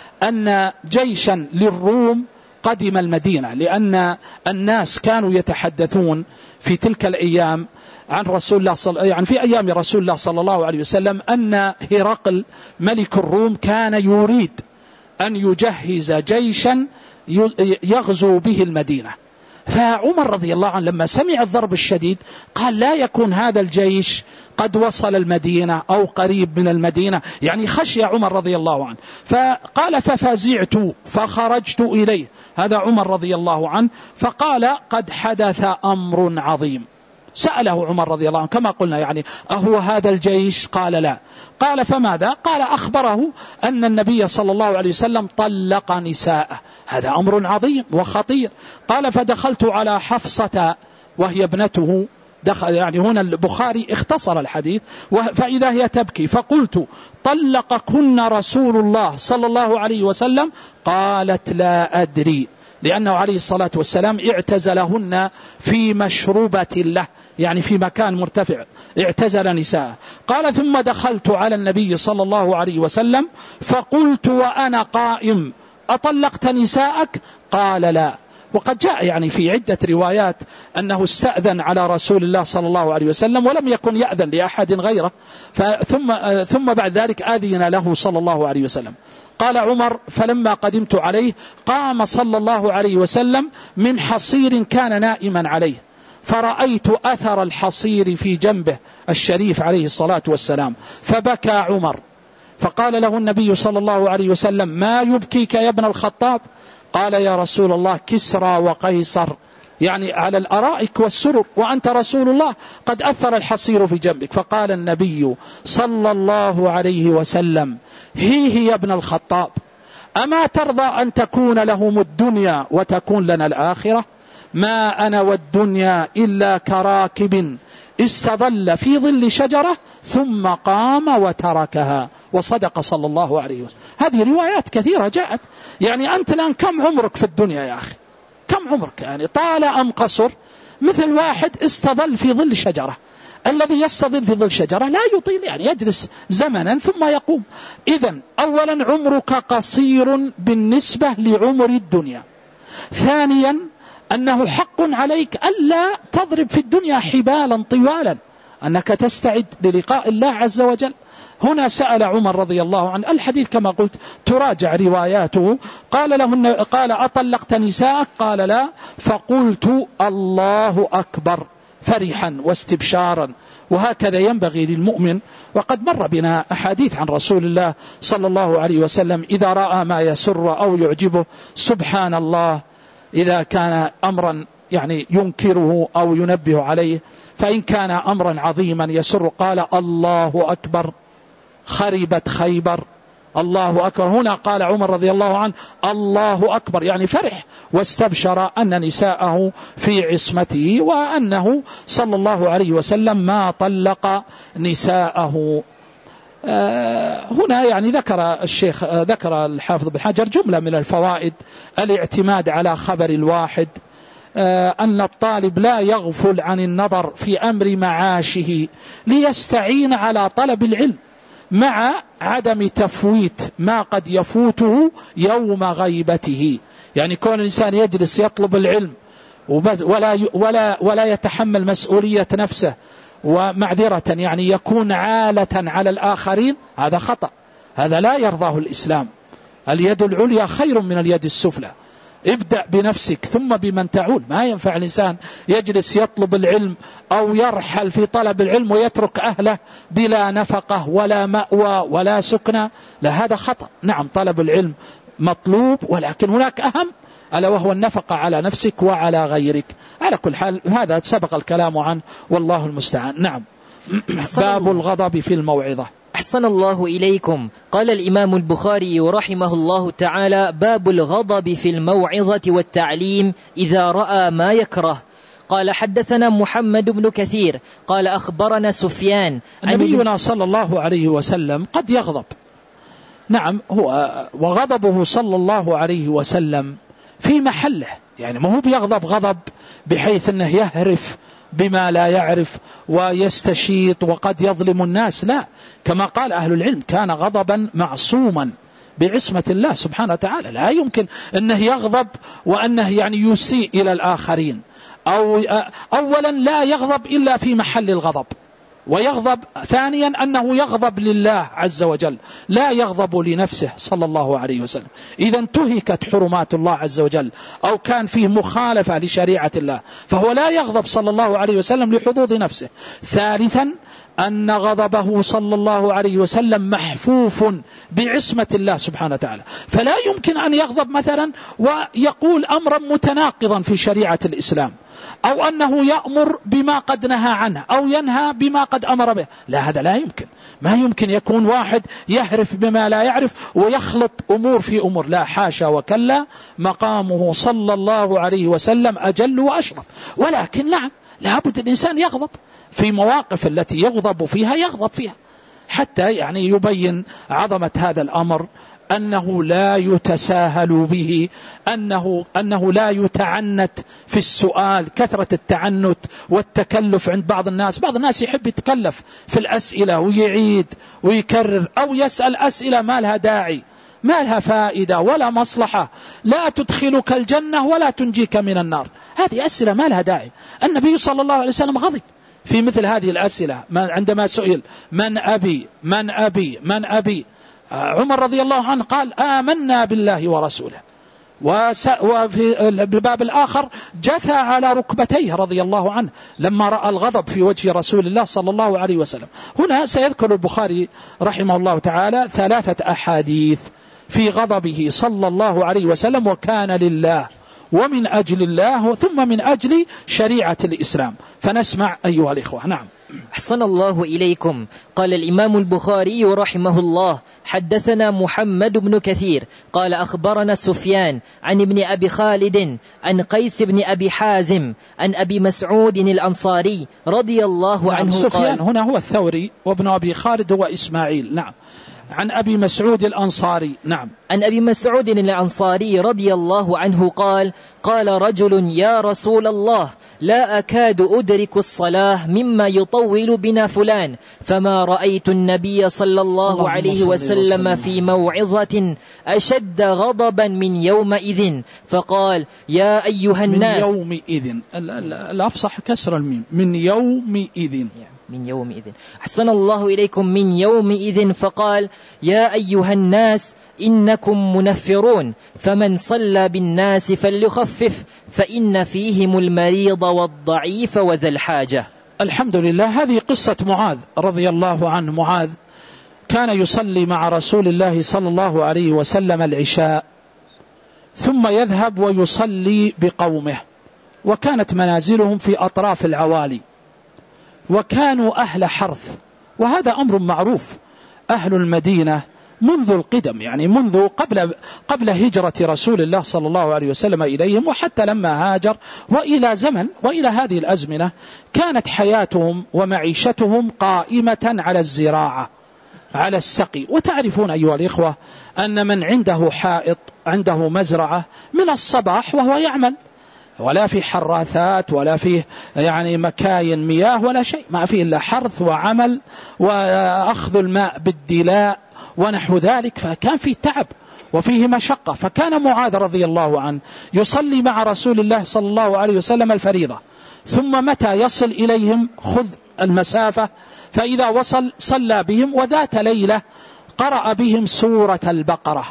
أن جيشا للروم قدم المدينة، لأن الناس كانوا يتحدثون في تلك الأيام عن رسول الله صل... يعني في أيام رسول الله صلى الله عليه وسلم أن هرقل ملك الروم كان يريد أن يجهز جيشا يغزو به المدينة. فعمر رضي الله عنه لما سمع الضرب الشديد قال: لا يكون هذا الجيش قد وصل المدينة أو قريب من المدينة، يعني خشي عمر رضي الله عنه. فقال: ففزعت فخرجت إليه، هذا عمر رضي الله عنه. فقال: قد حدث أمر عظيم. سأله عمر رضي الله عنه كما قلنا يعني أهو هذا الجيش؟ قال: لا. قال: فماذا؟ قال: أخبره أن النبي صلى الله عليه وسلم طلق نساءه، هذا أمر عظيم وخطير. قال: فدخلت على حفصة وهي ابنته، دخل يعني هنا البخاري اختصر الحديث، فإذا هي تبكي، فقلت: طلقكن رسول الله صلى الله عليه وسلم؟ قالت: لا أدري، لأنه عليه الصلاة والسلام اعتزلهن في مشروبة له، يعني في مكان مرتفع اعتزل نساء. قال: ثم دخلت على النبي صلى الله عليه وسلم فقلت وأنا قائم: أطلقت نساءك؟ قال: لا. وقد جاء يعني في عدة روايات أنه استأذن على رسول الله صلى الله عليه وسلم ولم يكن يأذن لأحد غيره، ثم ثم بعد ذلك آذن له صلى الله عليه وسلم. قال عمر: فلما قدمت عليه قام صلى الله عليه وسلم من حصير كان نائما عليه، فرأيت أثر الحصير في جنبه الشريف عليه الصلاة والسلام، فبكى عمر. فقال له النبي صلى الله عليه وسلم: ما يبكيك يا ابن الخطاب؟ قال: يا رسول الله كسرى وقيصر يعني على الأرائك والسرر، وأنت رسول الله قد أثر الحصير في جنبك. فقال النبي صلى الله عليه وسلم: هي هي يا ابن الخطاب، أما ترضى أن تكون لهم الدنيا وتكون لنا الآخرة؟ ما أنا والدنيا إلا كراكب استظل في ظل شجرة ثم قام وتركها، وصدق صلى الله عليه وسلم. هذه روايات كثيرة جاءت. يعني أنت الآن كم عمرك في الدنيا يا أخي؟ كم عمرك؟ يعني طال أم قصر؟ مثل واحد استظل في ظل شجرة. الذي يستظل في ظل شجرة لا يطيل، يعني يجلس زمنا ثم يقوم. إذن أولا عمرك قصير بالنسبة لعمر الدنيا. ثانيا أنه حق عليك ألا تضرب في الدنيا حبالا طوالا، أنك تستعد للقاء الله عز وجل. هنا سأل عمر رضي الله عنه، الحديث كما قلت تراجع رواياته، قال له قال أطلقت نساءك؟ قال لا. فقلت الله أكبر فرحا واستبشارا. وهكذا ينبغي للمؤمن. وقد مر بنا أحاديث عن رسول الله صلى الله عليه وسلم إذا رأى ما يسر أو يعجبه سبحان الله، إذا كان أمرا يعني ينكره أو ينبه عليه، فإن كان أمرا عظيما يسر قال الله أكبر خربت خيبر الله أكبر. هنا قال عمر رضي الله عنه الله أكبر، يعني فرح واستبشر أن نساءه في عصمته، وأنه صلى الله عليه وسلم ما طلق نساءه. آه هنا يعني ذكر الشيخ آه ذكر الحافظ بن حجر جملة من الفوائد. الاعتماد على خبر الواحد، آه أن الطالب لا يغفل عن النظر في أمر معاشه ليستعين على طلب العلم، مع عدم تفويت ما قد يفوته يوم غيبته. يعني كون الإنسان يجلس يطلب العلم ولا ولا ولا يتحمل مسؤولية نفسه ومعذرة يعني يكون عالة على الآخرين، هذا خطأ، هذا لا يرضاه الإسلام. اليد العليا خير من اليد السفلى. ابدأ بنفسك ثم بمن تعول. ما ينفع الإنسان يجلس يطلب العلم أو يرحل في طلب العلم ويترك أهله بلا نفقة ولا مأوى ولا سكنة، لا، هذا خطأ. نعم طلب العلم مطلوب، ولكن هناك أهم ألا وهو النفقة على نفسك وعلى غيرك. على كل حال هذا سبق الكلام عنه والله المستعان. نعم. باب الغضب في الموعظة. أحسن الله إليكم. قال الإمام البخاري رحمه الله تعالى: باب الغضب في الموعظة والتعليم إذا رأى ما يكره. قال: حدثنا محمد بن كثير قال أخبرنا سفيان. نبينا صلى الله عليه وسلم قد يغضب، نعم، هو وغضبه صلى الله عليه وسلم في محله، يعني ما هو بيغضب غضب بحيث أنه يهرف بما لا يعرف ويستشيط وقد يظلم الناس، لا، كما قال أهل العلم كان غضبا معصوما بعصمة الله سبحانه وتعالى. لا يمكن أنه يغضب وأنه يعني يسيء إلى الآخرين. أو أولا لا يغضب إلا في محل الغضب، ويغضب ثانيا أنه يغضب لله عز وجل، لا يغضب لنفسه صلى الله عليه وسلم. إذا انتهكت حرمات الله عز وجل أو كان فيه مخالفة لشريعة الله فهو لا يغضب صلى الله عليه وسلم لحظوظ نفسه. ثالثا أن غضبه صلى الله عليه وسلم محفوف بعصمة الله سبحانه وتعالى، فلا يمكن أن يغضب مثلا ويقول أمرا متناقضا في شريعة الإسلام، أو أنه يأمر بما قد نهى عنه أو ينهى بما قد أمر به، لا، هذا لا يمكن. ما يمكن يكون واحد يهرف بما لا يعرف ويخلط أمور في أمور، لا، حاشا وكلا، مقامه صلى الله عليه وسلم أجل وأشرف. ولكن نعم لابد الإنسان يغضب في مواقف التي يغضب فيها، يغضب فيها حتى يعني يبين عظمة هذا الأمر، أنه لا يتساهل به، أنه, أنه لا يتعنت في السؤال، كثرة التعنت والتكلف عند بعض الناس. بعض الناس يحب يتكلف في الأسئلة ويعيد ويكرر أو يسأل أسئلة ما لها داعي، ما لها فائدة ولا مصلحة، لا تدخلك الجنة ولا تنجيك من النار. هذه أسئلة ما لها داعي. النبي صلى الله عليه وسلم غضب في مثل هذه الأسئلة عندما سئل من أبي من أبي من أبي. عمر رضي الله عنه قال آمنا بالله ورسوله، وفي الباب الآخر جثى على ركبتيه رضي الله عنه لما رأى الغضب في وجه رسول الله صلى الله عليه وسلم. هنا سيذكر البخاري رحمه الله تعالى ثلاثة أحاديث في غضبه صلى الله عليه وسلم، وكان لله ومن أجل الله ثم من أجل شريعة الإسلام. فنسمع أيها الإخوة. نعم. أحسن الله إليكم. قال الإمام البخاري رحمه الله: حدثنا محمد بن كثير قال أخبرنا سفيان عن ابن أبي خالد عن قيس بن أبي حازم عن أبي مسعود الأنصاري رضي الله عنه. سفيان هنا هو الثوري، وابن أبي خالد هو إسماعيل. نعم. عن أبي مسعود الأنصاري. نعم. عن أبي مسعود الأنصاري رضي الله عنه قال: قال رجل: يا رسول الله، لا أكاد أدرك الصلاة مما يطول بنا فلان، فما رأيت النبي صلى الله عليه وسلم في موعظة أشد غضبا من يومئذ. فقال: يا أيها الناس. من يومئذ، الأفصح كسر الميم، من يومئذ. من يومئذ. أحسن الله إليكم. من يومئذ. فقال: يا أيها الناس، إنكم منفرون، فمن صلى بالناس فليخفف، فإن فيهم المريض والضعيف وذا الحاجة. الحمد لله. هذه قصة معاذ رضي الله عنه. معاذ كان يصلي مع رسول الله صلى الله عليه وسلم العشاء، ثم يذهب ويصلي بقومه، وكانت منازلهم في أطراف العوالي، وكانوا أهل حرث، وهذا أمر معروف. أهل المدينة منذ القدم، يعني منذ قبل قبل هجرة رسول الله صلى الله عليه وسلم إليهم، وحتى لما هاجر وإلى زمن وإلى هذه الأزمنة، كانت حياتهم ومعيشتهم قائمة على الزراعة، على السقي. وتعرفون أيها الإخوة أن من عنده حائط، عنده مزرعة، من الصباح وهو يعمل، ولا في حراثات ولا فيه يعني مكاين مياه ولا شيء، ما فيه إلا حرث وعمل وأخذ الماء بالدلاء ونحو ذلك، فكان فيه تعب وفيه مشقة. فكان معاذ رضي الله عنه يصلي مع رسول الله صلى الله عليه وسلم الفريضة، ثم متى يصل إليهم خذ المسافة، فإذا وصل صلى بهم. وذات ليلة قرأ بهم سورة البقرة،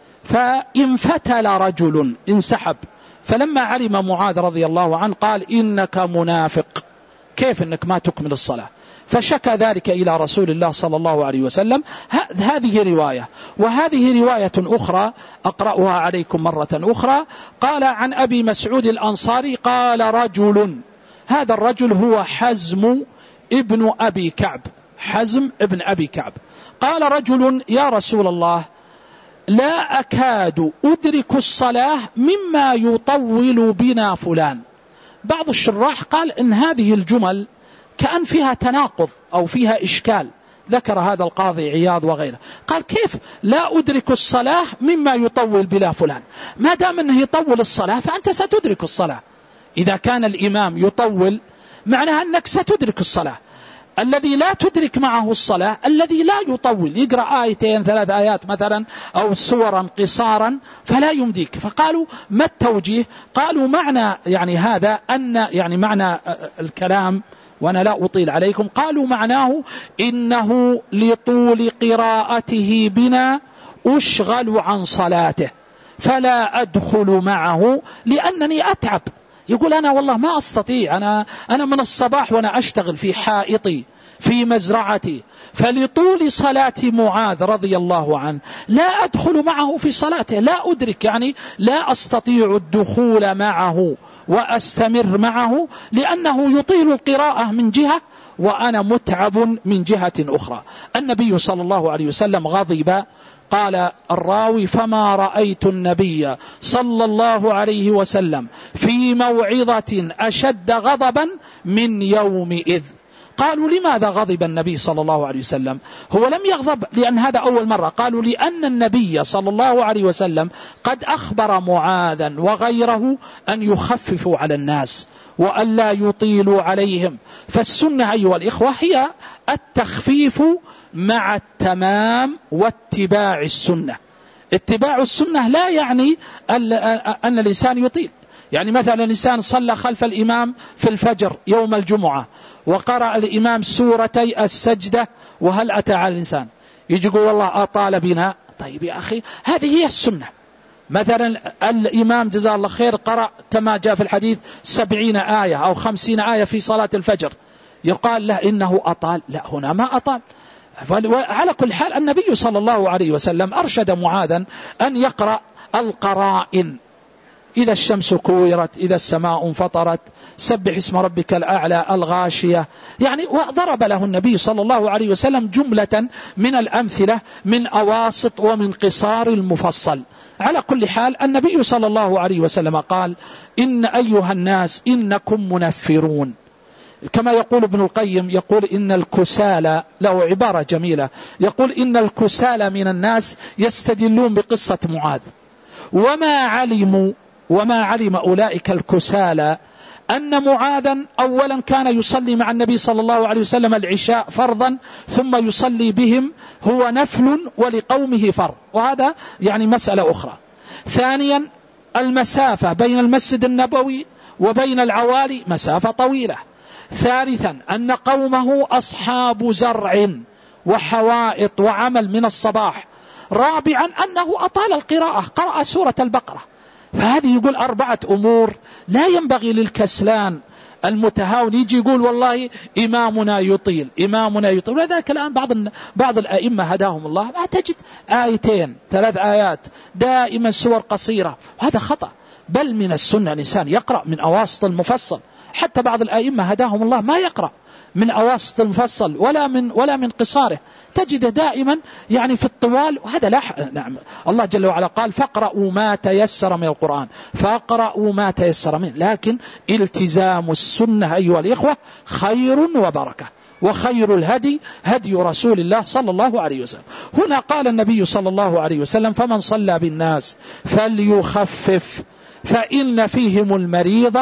فانفتل رجل، انسحب. فلما علم معاذ رضي الله عنه قال: إنك منافق، كيف إنك ما تكمل الصلاة؟ فشكى ذلك إلى رسول الله صلى الله عليه وسلم. هذه رواية، وهذه رواية أخرى أقرأها عليكم مرة أخرى. قال عن أبي مسعود الأنصاري قال رجل، هذا الرجل هو حزم ابن أبي كعب، حزم ابن أبي كعب. قال رجل: يا رسول الله، لا أكاد أدرك الصلاة مما يطول بنا فلان. بعض الشراح قال إن هذه الجمل كأن فيها تناقض أو فيها إشكال، ذكر هذا القاضي عياض وغيره. قال: كيف لا أدرك الصلاة مما يطول بنا فلان؟ ما دام أنه يطول الصلاة فأنت ستدرك الصلاة. إذا كان الإمام يطول معناها أنك ستدرك الصلاة. الذي لا تدرك معه الصلاة الذي لا يطول، يقرأ آيتين ثلاث آيات مثلا أو سورا قصارا فلا يمديك. فقالوا: ما التوجيه؟ قالوا: معنى يعني هذا أن يعني معنى الكلام، وأنا لا أطيل عليكم، قالوا معناه إنه لطول قراءته بنا أشغل عن صلاته فلا أدخل معه لأنني أتعب. يقول: أنا والله ما أستطيع، أنا, أنا من الصباح وأنا أشتغل في حائطي في مزرعتي، فلطول صلاة معاذ رضي الله عنه لا أدخل معه في صلاته، لا أدرك، يعني لا أستطيع الدخول معه وأستمر معه، لأنه يطيل القراءة من جهة وأنا متعب من جهة أخرى. النبي صلى الله عليه وسلم غضب. قال الراوي: فما رأيت النبي صلى الله عليه وسلم في موعظة أشد غضبا من يومئذ. قالوا: لماذا غضب النبي صلى الله عليه وسلم؟ هو لم يغضب لأن هذا أول مرة. قالوا: لأن النبي صلى الله عليه وسلم قد أخبر معاذا وغيره أن يخففوا على الناس وأن لا يطيلوا عليهم. فالسنة أيها الإخوة هي التخفيف مع التمام واتباع السنة. اتباع السنة لا يعني أن الإنسان يطيل. يعني مثلا الإنسان صلى خلف الإمام في الفجر يوم الجمعة وقرأ الإمام سورتي السجدة وهل أتى على الإنسان، يجي يقول: والله أطال بنا. طيب يا أخي، هذه هي السنة. مثلا الإمام جزاه الله خير قرأ كما جاء في الحديث سبعين آية أو خمسين آية في صلاة الفجر، يقال له إنه أطال؟ لا، هنا ما أطال. على كل حال النبي صلى الله عليه وسلم أرشد معاذا أن يقرأ القرائن، إذا الشمس كورت، إذا السماء انفطرت، سبح اسم ربك الأعلى، الغاشية. يعني وضرب له النبي صلى الله عليه وسلم جملة من الأمثلة من أواسط ومن قصار المفصل. على كل حال النبي صلى الله عليه وسلم قال: إن أيها الناس إنكم منفرون. كما يقول ابن القيم، يقول إن الكسالى، له عبارة جميلة، يقول إن الكسالى من الناس يستدلون بقصة معاذ، وما علموا وما علم أولئك الكسالى أن معاذا أولا كان يصلي مع النبي صلى الله عليه وسلم العشاء فرضا، ثم يصلي بهم هو نفل ولقومه فرض، وهذا يعني مسألة أخرى. ثانيا المسافة بين المسجد النبوي وبين العوالي مسافة طويلة. ثالثا أن قومه أصحاب زرع وحوائط وعمل من الصباح. رابعا أنه أطال القراءة، قرأ سورة البقرة. فهذه يقول أربعة أمور لا ينبغي للكسلان المتهاون يجي يقول والله إمامنا يطيل إمامنا يطيل. ولذلك الآن بعض بعض الأئمة هداهم الله ما تجد آيتين ثلاث آيات دائما سور قصيرة، هذا خطأ. بل من السنة الإنسان يقرأ من أواسط المفصل. حتى بعض الأئمة هداهم الله ما يقرأ من أواسط المفصل ولا من ولا من قصاره، تجده دائما يعني في الطوال، وهذا لا. نعم الله جل وعلا قال: فاقرأوا ما تيسر من القرآن، فاقرأوا ما تيسر منه. لكن التزام السنة أيها الإخوة خير وبركة، وخير الهدي هدي رسول الله صلى الله عليه وسلم. هنا قال النبي صلى الله عليه وسلم: فمن صلى بالناس فليخفف فإن فيهم المريض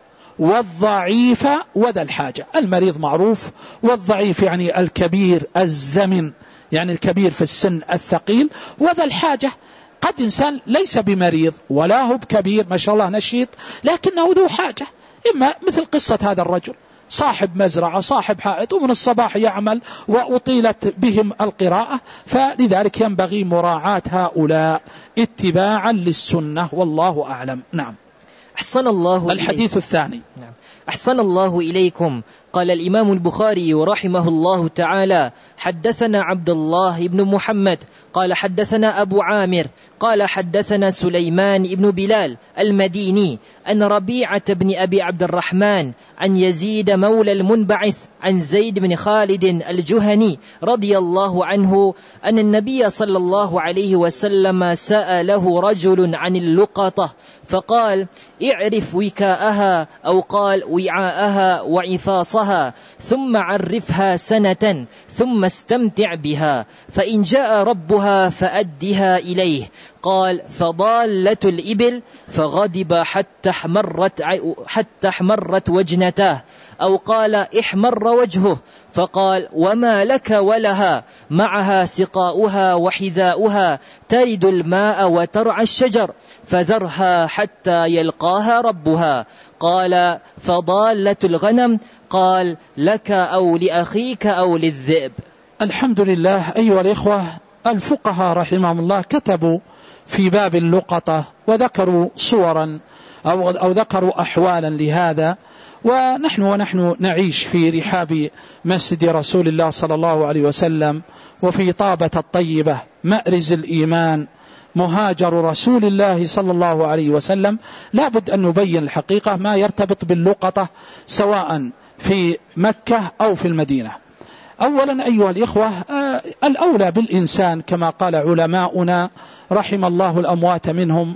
والضعيف وذا الحاجة. المريض معروف، والضعيف يعني الكبير الزمن، يعني الكبير في السن الثقيل. وذا الحاجة قد إنسان ليس بمريض ولا هو بكبير ما شاء الله نشيط، لكنه ذو حاجة، إما مثل قصة هذا الرجل صاحب مزرعة صاحب حائط ومن الصباح يعمل وأطيلت بهم القراءة، فلذلك ينبغي مراعاة هؤلاء اتباعا للسنة، والله أعلم. نعم. أحسن الله الحديث إليك. الثاني. نعم. أحسن الله إليكم. قال الإمام البخاري رحمه الله تعالى: حدثنا عبد الله بن محمد قال حدثنا أبو عامر قال حدثنا سليمان بن بلال المديني أن ربيعة بن أبي عبد الرحمن عن يزيد مولى المنبعث عن زيد بن خالد الجهني رضي الله عنه أن النبي صلى الله عليه وسلم سأله رجل عن اللقطة فقال: اعرف وكاءها، أو قال وعاءها وعفاصها، ثم عرفها سنة، ثم استمتع بها، فإن جاء ربها فأدها إليه. قال: فضالة الإبل، فغضب حتى احمرت حتى احمرت وجنتاه، أو قال احمر وجهه، فقال: وما لك ولها، معها سقاؤها وحذاؤها، ترد الماء وترعى الشجر، فذرها حتى يلقاها ربها. قال: فضالة الغنم، قال: لك أو لأخيك أو للذئب. الحمد لله. أيها الإخوة، الفقهاء رحمهم الله كتبوا في باب اللقطة وذكروا صورا أو, أو ذكروا أحوالا لهذا، ونحن ونحن نعيش في رحاب مسجد رسول الله صلى الله عليه وسلم وفي طابة الطيبة مأرز الإيمان مهاجر رسول الله صلى الله عليه وسلم، لا بد أن نبين الحقيقة ما يرتبط باللقطة سواء في مكة أو في المدينة. أولا أيها الإخوة، آه الأولى بالإنسان كما قال علماؤنا رحم الله الأموات منهم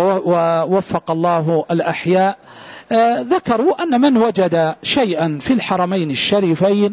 ووفق الله الأحياء، آه ذكروا أن من وجد شيئا في الحرمين الشريفين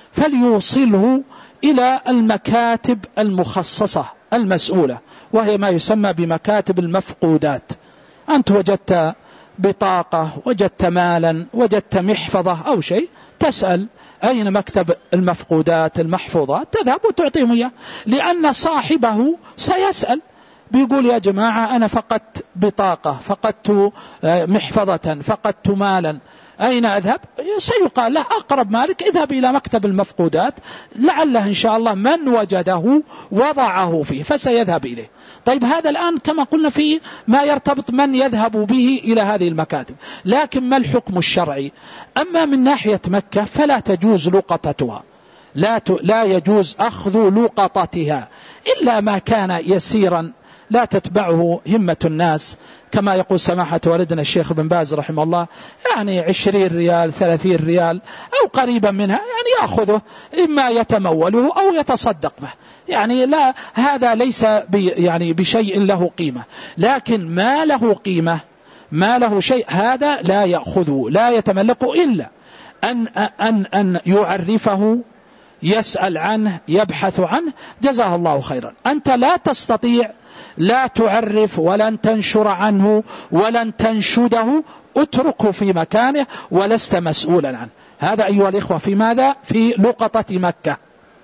فليوصله إلى المكاتب المخصصة المسؤولة، وهي ما يسمى بمكاتب المفقودات. أنت وجدت بطاقة، وجدت مالا، وجدت محفظة أو شيء، تسأل أين مكتب المفقودات المحفوظات، تذهب وتعطيهم إياه، لأن صاحبه سيسأل بيقول: يا جماعة أنا فقدت بطاقة، فقدت محفظة، فقدت مالا، أين أذهب؟ سيقال له: أقرب مالك اذهب إلى مكتب المفقودات، لعله إن شاء الله من وجده وضعه فيه فسيذهب إليه. طيب هذا الآن كما قلنا فيه ما يرتبط من يذهب به إلى هذه المكاتب، لكن ما الحكم الشرعي؟ أما من ناحية مكة فلا تجوز لقطتها، لا لا يجوز أخذ لقطتها إلا ما كان يسيرا لا تتبعه همة الناس، كما يقول سماحة والدنا الشيخ بن باز رحمه الله، يعني عشرين ريال ثلاثين ريال أو قريبا منها، يعني يأخذه إما يتموله أو يتصدق به، يعني لا، هذا ليس بي يعني بشيء له قيمة. لكن ما له قيمة، ما له شيء، هذا لا يأخذه، لا يتملكه إلا أن, أن, أن يعرفه، يسأل عنه، يبحث عنه، جزاه الله خيرا. أنت لا تستطيع، لا تعرف ولن تنشر عنه ولن تنشده، اتركه في مكانه ولست مسؤولا عنه. هذا أيها الإخوة في ماذا؟ في لقطة مكة،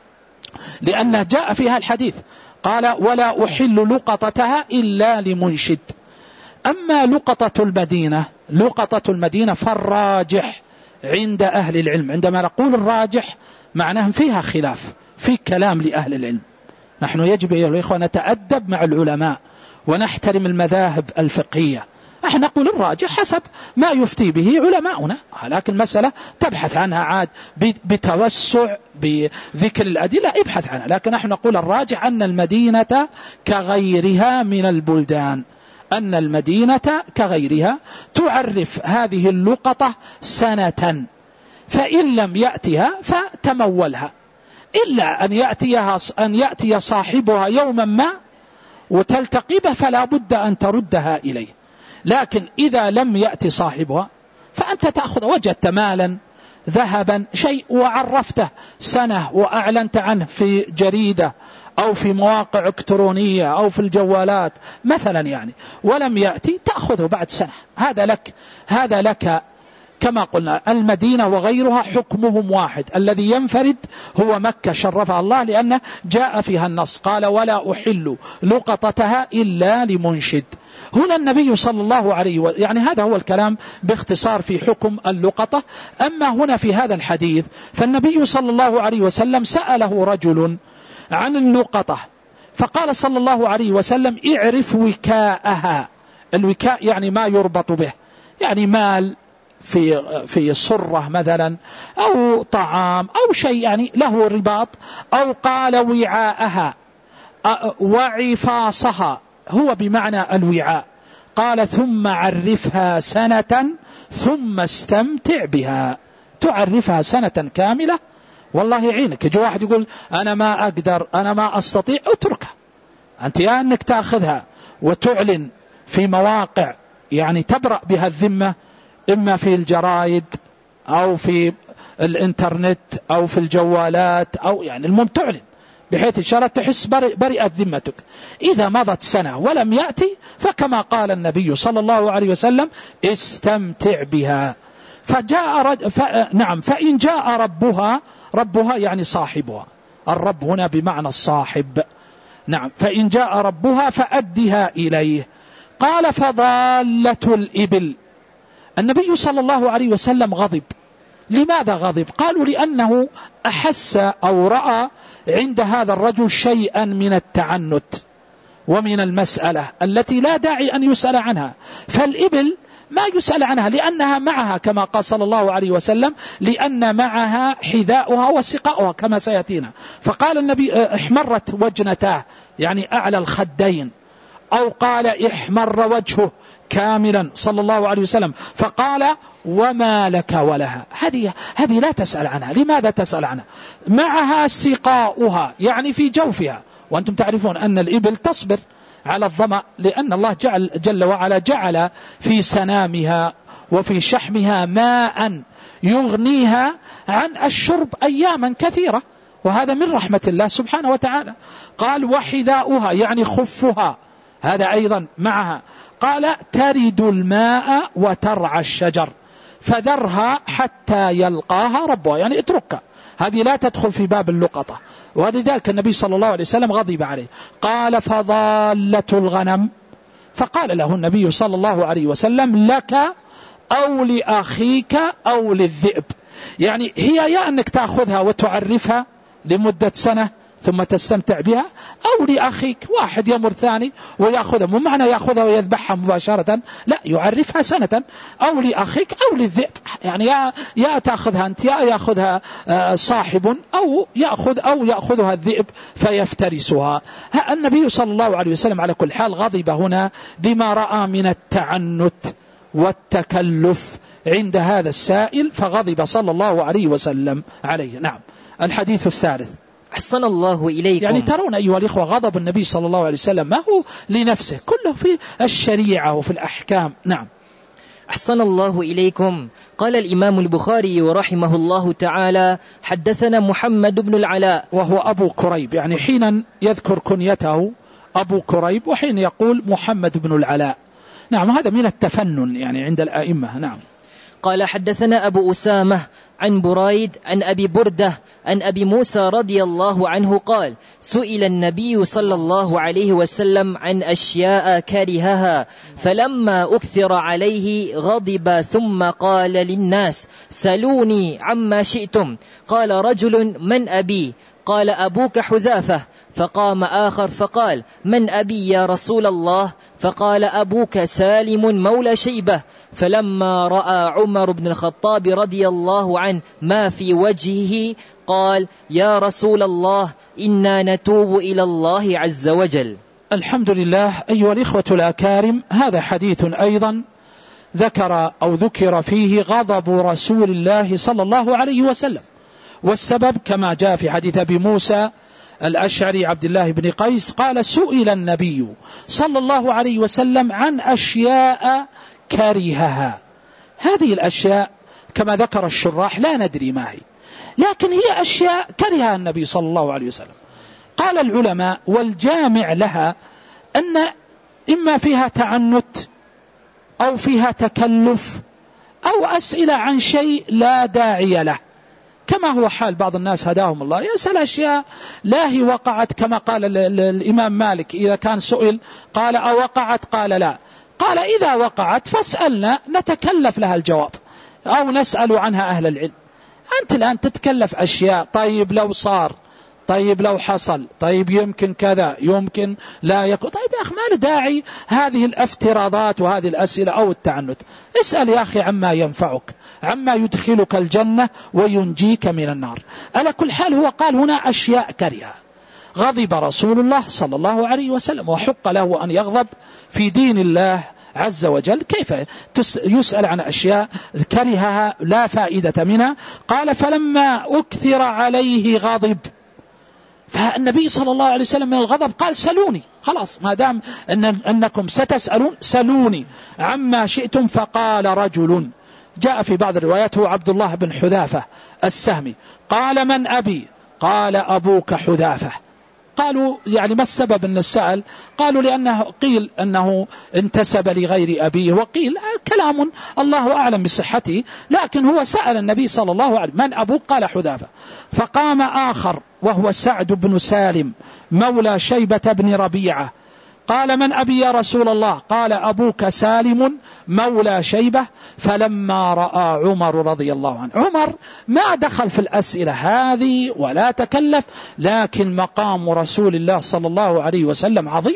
لأنه جاء فيها الحديث قال ولا أحل لقطتها إلا لمنشد. أما لقطة المدينة، لقطة المدينة فالراجح عند أهل العلم، عندما نقول الراجح معناه فيها خلاف، في كلام لأهل العلم. نحن يجب يا الإخوة نتأدب مع العلماء ونحترم المذاهب الفقهية. نحن نقول الراجح حسب ما يفتي به علماؤنا، لكن مسألة تبحث عنها عاد بتوسع بذكر الأدلة، ابحث عنها. لكن نحن نقول الراجح أن المدينة كغيرها من البلدان، أن المدينة كغيرها تعرف هذه اللقطة سنة، فإن لم يأتها فتمولها، إلا أن يأتيها أن يأتي صاحبها يوما ما وتلتقي به فلا بد أن تردها إليه. لكن إذا لم يأتي صاحبها فأنت تأخذ، وجدت مالا ذهبا شيء وعرفته سنة وأعلنت عنه في جريدة أو في مواقع إلكترونية أو في الجوالات مثلا يعني، ولم يأتي تأخذه بعد سنة، هذا لك، هذا لك. كما قلنا المدينة وغيرها حكمهم واحد، الذي ينفرد هو مكة شرفها الله، لأنه جاء فيها النص قال ولا أحل لقطتها إلا لمنشد. هنا النبي صلى الله عليه وسلم، يعني هذا هو الكلام باختصار في حكم اللقطة. أما هنا في هذا الحديث فالنبي صلى الله عليه وسلم سأله رجل عن اللقطة، فقال صلى الله عليه وسلم اعرف وكاءها. الوكاء يعني ما يربط به، يعني مال في في صرة مثلا أو طعام أو شيء يعني له رباط، أو قال وعاءها وعفاصها، هو بمعنى الوعاء. قال ثم عرفها سنة ثم استمتع بها، تعرفها سنة كاملة والله يعينك. يجي واحد يقول أنا ما أقدر، أنا ما أستطيع، اتركها أنت، يا أنك تأخذها وتعلن في مواقع يعني تبرأ بها الذمة، إما في الجرائد أو في الإنترنت أو في الجوالات، أو يعني المهم تعلن بحيث إن شاء الله تحس برئت ذمتك. إذا مضت سنة ولم يأتي فكما قال النبي صلى الله عليه وسلم استمتع بها. فجاء رج... ف... نعم فإن جاء ربها، ربها يعني صاحبها، الرب هنا بمعنى الصاحب، نعم فإن جاء ربها فأدها إليه. قال فضالة الإبل، النبي صلى الله عليه وسلم غضب. لماذا غضب؟ قالوا لأنه أحس أو رأى عند هذا الرجل شيئا من التعنت ومن المسألة التي لا داعي أن يسأل عنها. فالإبل ما يسأل عنها لأنها معها كما قال صلى الله عليه وسلم، لأن معها حذاؤها وسقاؤها كما سيأتينا. فقال النبي احمرت وجنتاه يعني أعلى الخدين، أو قال احمر وجهه كاملا صلى الله عليه وسلم، فقال وما لك ولها. هذه هذه لا تسأل عنها. لماذا تسأل عنها؟ معها سقاؤها يعني في جوفها، وأنتم تعرفون أن الإبل تصبر على الظمأ، لأن الله جعل جل وعلا جعل في سنامها وفي شحمها ماء يغنيها عن الشرب أياما كثيرة، وهذا من رحمة الله سبحانه وتعالى. قال وحذاؤها يعني خفها، هذا أيضا معها. قال ترد الماء وترعى الشجر فذرها حتى يلقاها ربها، يعني اتركها، هذه لا تدخل في باب اللقطة. ولذلك النبي صلى الله عليه وسلم غضب عليه. قال فضالة الغنم، فقال له النبي صلى الله عليه وسلم لك أو لأخيك أو للذئب، يعني هي يا أنك تأخذها وتعرفها لمدة سنة ثم تستمتع بها، أو لأخيك واحد يمر ثاني ويأخذها، مو معنى يأخذها ويذبحها مباشرة، لا، يعرفها سنة، أو لأخيك أو للذئب، يعني يا, يا تأخذها أنت يا يأخذها صاحب، أو يأخذ أو يأخذها الذئب فيفترسها. النبي صلى الله عليه وسلم على كل حال غضب هنا بما رأى من التعنت والتكلف عند هذا السائل، فغضب صلى الله عليه وسلم عليه. نعم. الحديث الثالث. أحسن الله إليكم. يعني ترون أيها الإخوة غضب النبي صلى الله عليه وسلم ما هو لنفسه، كله في الشريعة وفي الأحكام. نعم. أحسن الله إليكم. قال الإمام البخاري ورحمه الله تعالى: حدثنا محمد بن العلاء، وهو أبو كريب، يعني حين يذكر كنيته أبو كريب، وحين يقول محمد بن العلاء. نعم، هذا من التفنن يعني عند الآئمة. نعم. قال: حدثنا أبو أسامة عن برايد عن أبي بردة عن أبي موسى رضي الله عنه قال: سئل النبي صلى الله عليه وسلم عن أشياء كرهها، فلما أكثر عليه غضب، ثم قال للناس: سلوني عما شئتم. قال رجل: من أبي؟ قال: أبوك حذافة. فقام آخر فقال: من أبي يا رسول الله؟ فقال: أبوك سالم مولى شيبة. فلما رأى عمر بن الخطاب رضي الله عنه ما في وجهه قال: يا رسول الله، إنا نتوب إلى الله عز وجل. الحمد لله. أيها الإخوة الأكارم، هذا حديث أيضا ذكر أو ذكر فيه غضب رسول الله صلى الله عليه وسلم، والسبب كما جاء في حديث أبي موسى الأشعري عبد الله بن قيس قال: سئل النبي صلى الله عليه وسلم عن أشياء كرهها. هذه الأشياء كما ذكر الشراح لا ندري ما هي، لكن هي أشياء كرهها النبي صلى الله عليه وسلم. قال العلماء: والجامع لها أن إما فيها تعنت أو فيها تكلف أو أسئلة عن شيء لا داعي له، كما هو حال بعض الناس هداهم الله يسأل أشياء لا هي وقعت، كما قال الإمام مالك إذا كان سئل قال: أوقعت؟ قال: لا. قال: إذا وقعت فاسألنا نتكلف لها الجواب، أو نسأل عنها أهل العلم. أنت الآن تتكلف أشياء، طيب لو صار، طيب لو حصل، طيب يمكن كذا، يمكن لا يكون. طيب يا أخي، ما داعي هذه الافتراضات وهذه الأسئلة أو التعنت. اسأل يا أخي عما ينفعك، عما يدخلك الجنة وينجيك من النار. على كل حال هو قال هنا أشياء كرهها. غضب رسول الله صلى الله عليه وسلم، وحق له أن يغضب في دين الله عز وجل. كيف يسأل عن أشياء كرهها لا فائدة منها؟ قال: فلما أكثر عليه غضب. فالنبي صلى الله عليه وسلم من الغضب قال: سلوني، خلاص ما دام أن أنكم ستسألون سلوني عما شئتم. فقال رجل، جاء في بعض الروايات هو عبد الله بن حذافة السهمي، قال: من أبي؟ قال: أبوك حذافة. قالوا: يعني ما السبب أن السأل؟ قالوا: لأنه قيل أنه انتسب لغير أبيه، وقيل كلام الله أعلم بصحته، لكن هو سأل النبي صلى الله عليه وسلم: من أبوك؟ قال: حذافة. فقام آخر وهو سعد بن سالم مولى شيبة بن ربيعة، قال: من أبي يا رسول الله؟ قال: أبوك سالم مولى شيبة. فلما رأى عمر رضي الله عنه، عمر ما دخل في الأسئلة هذه ولا تكلف، لكن مقام رسول الله صلى الله عليه وسلم عظيم،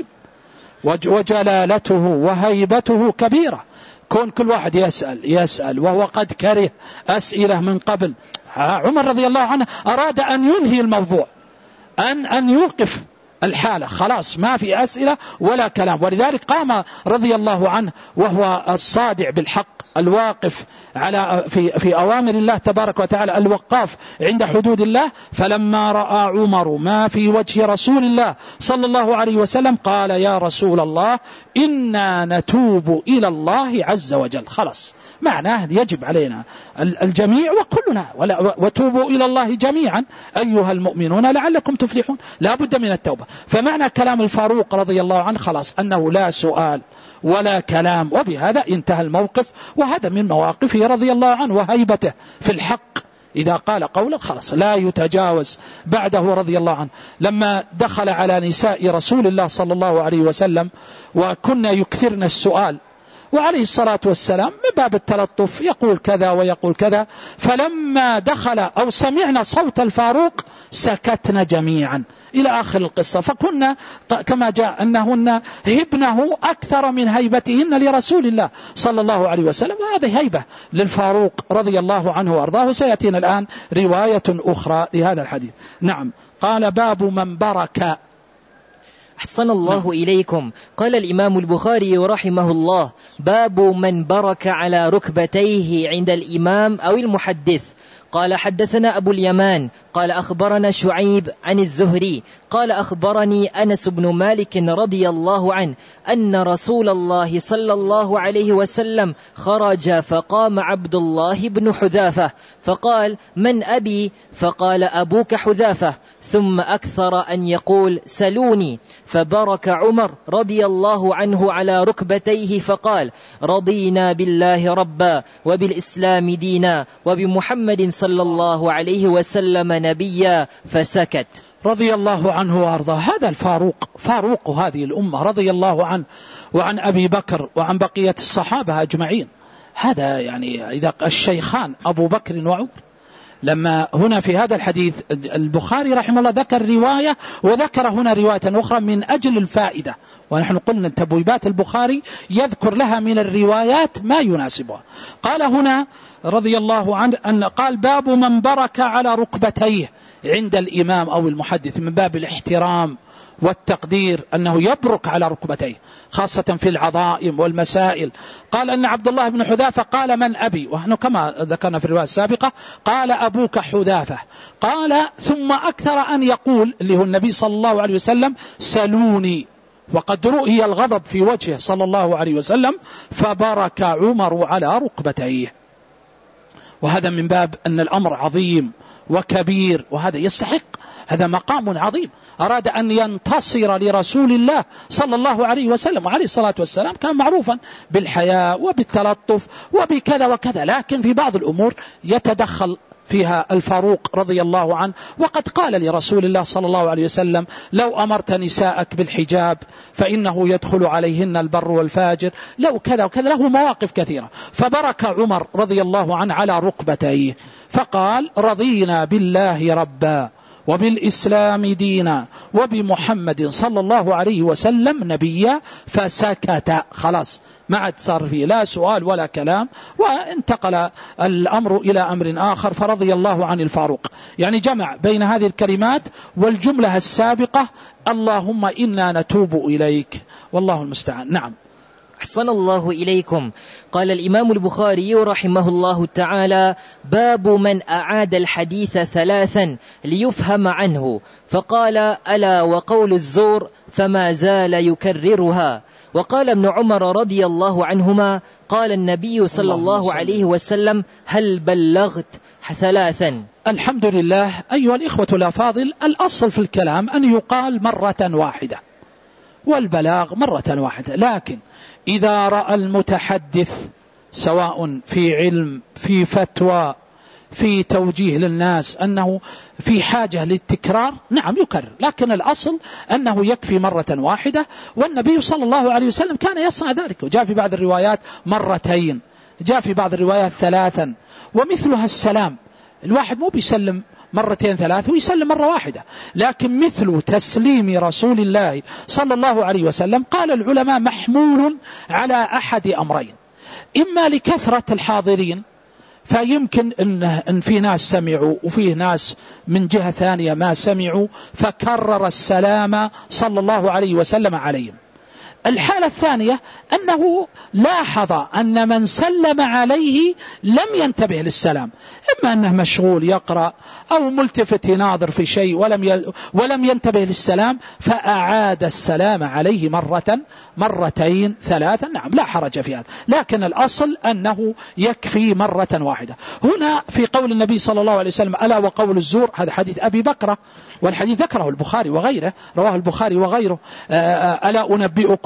وجلالته وهيبته كبيرة. كون كل واحد يسأل يسأل وهو قد كره أسئلة من قبل. عمر رضي الله عنه أراد أن ينهي الموضوع، أن أن يوقف الحالة، خلاص ما في أسئلة ولا كلام. ولذلك قام رضي الله عنه وهو الصادع بالحق الواقف على في في أوامر الله تبارك وتعالى، الوقاف عند حدود الله. فلما رأى عمر ما في وجه رسول الله صلى الله عليه وسلم قال: يا رسول الله، إنا نتوب إلى الله عز وجل. خلاص معناه يجب علينا الجميع وكلنا، وتوبوا إلى الله جميعا أيها المؤمنون لعلكم تفلحون. لا بد من التوبة. فمعنى كلام الفاروق رضي الله عنه خلاص أنه لا سؤال ولا كلام، وبهذا انتهى الموقف. وهذا من مواقفه رضي الله عنه وهيبته في الحق، إذا قال قولا خلاص لا يتجاوز بعده رضي الله عنه. لما دخل على نساء رسول الله صلى الله عليه وسلم وكنا يكثرن السؤال، وعليه الصلاة والسلام من باب التلطف يقول كذا ويقول كذا. فلما دخل أو سمعنا صوت الفاروق سكتنا جميعا إلى آخر القصة. فكنا كما جاء أنهن هبنه أكثر من هيبتهن لرسول الله صلى الله عليه وسلم، وهذه هيبة للفاروق رضي الله عنه وأرضاه. سيأتينا الآن رواية أخرى لهذا الحديث. نعم. قال باب من برك. أحسن الله إليكم. قال الإمام البخاري رحمه الله: باب من برك على ركبتيه عند الإمام أو المحدث. قال حدثنا أبو اليمان قال أخبرنا شعيب عن الزهري قال أخبرني أنس بن مالك رضي الله عنه أن رسول الله صلى الله عليه وسلم خرج فقام عبد الله بن حذافة فقال: من أبي؟ فقال: أبوك حذافة. ثم أكثر أن يقول: سلوني. فبرك عمر رضي الله عنه على ركبتيه فقال: رضينا بالله ربا وبالإسلام دينا وبمحمد صلى الله عليه وسلم نبيا، فسكت. رضي الله عنه وأرضاه. هذا الفاروق فاروق هذه الأمة رضي الله عنه وعن أبي بكر وعن بقية الصحابة أجمعين. هذا يعني إذا الشيخان أبو بكر وعمر. لما هنا في هذا الحديث البخاري رحمه الله ذكر رواية وذكر هنا رواية أخرى من أجل الفائدة، ونحن قلنا تبويبات البخاري يذكر لها من الروايات ما يناسبها. قال هنا رضي الله عنه أن قال: باب من برك على ركبتيه عند الإمام أو المحدث، من باب الاحترام والتقدير أنه يبرك على ركبتيه خاصة في العظائم والمسائل. قال أن عبد الله بن حذافة قال: من أبي؟ ونحن كما ذكرنا في الرواية السابقة قال: أبوك حذافة. قال ثم أكثر أن يقول اللي هو النبي صلى الله عليه وسلم: سلوني. وقد رؤي الغضب في وجهه صلى الله عليه وسلم، فبرك عمر على ركبتيه. وهذا من باب أن الأمر عظيم وكبير، وهذا يستحق، هذا مقام عظيم. أراد أن ينتصر لرسول الله صلى الله عليه وسلم وعليه الصلاة والسلام كان معروفا بالحياء وبالتلطف وبكذا وكذا، لكن في بعض الأمور يتدخل فيها الفاروق رضي الله عنه. وقد قال لرسول الله صلى الله عليه وسلم: لو أمرت نساءك بالحجاب فإنه يدخل عليهن البر والفاجر، لو كذا وكذا، له مواقف كثيرة. فبرك عمر رضي الله عنه على ركبتيه فقال: رضينا بالله ربا وبالإسلام دينا وبمحمد صلى الله عليه وسلم نبيا، فسكت. خلاص ما عاد صار فيه لا سؤال ولا كلام، وانتقل الأمر إلى أمر آخر. فرضي الله عن الفاروق، يعني جمع بين هذه الكلمات والجملة السابقة: اللهم إنا نتوب إليك، والله المستعان. نعم. أحسن الله إليكم. قال الإمام البخاري رحمه الله تعالى: باب من أعاد الحديث ثلاثا ليفهم عنه، فقال: ألا وقول الزور، فما زال يكررها. وقال ابن عمر رضي الله عنهما: قال النبي صلى الله عليه وسلم: هل بلغت؟ ثلاثا. الحمد لله. أيها الإخوة الأفاضل، الأصل في الكلام أن يقال مرة واحدة، والبلاغ مرة واحدة. لكن إذا رأى المتحدث سواء في علم، في فتوى، في توجيه للناس أنه في حاجة للتكرار، نعم يكرر، لكن الأصل أنه يكفي مرة واحدة. والنبي صلى الله عليه وسلم كان يصنع ذلك، وجاء في بعض الروايات مرتين، جاء في بعض الروايات ثلاثا. ومثلها السلام، الواحد مو بيسلم مرتين ثلاث ويسلم مرة واحدة، لكن مثل تسليم رسول الله صلى الله عليه وسلم قال العلماء محمول على أحد أمرين: إما لكثرة الحاضرين، فيمكن إن, إن في ناس سمعوا وفيه ناس من جهة ثانية ما سمعوا، فكرر السلام صلى الله عليه وسلم عليهم. الحالة الثانية أنه لاحظ أن من سلم عليه لم ينتبه للسلام، إما أنه مشغول يقرأ أو ملتفت يناظر في شيء ولم ولم ينتبه للسلام، فأعاد السلام عليه مرة مرتين ثلاثا. نعم لا حرج في هذا، لكن الأصل أنه يكفي مرة واحدة. هنا في قول النبي صلى الله عليه وسلم: ألا وقول الزور، هذا حديث أبي بكر، والحديث ذكره البخاري وغيره، رواه البخاري وغيره: ألا أنبئكم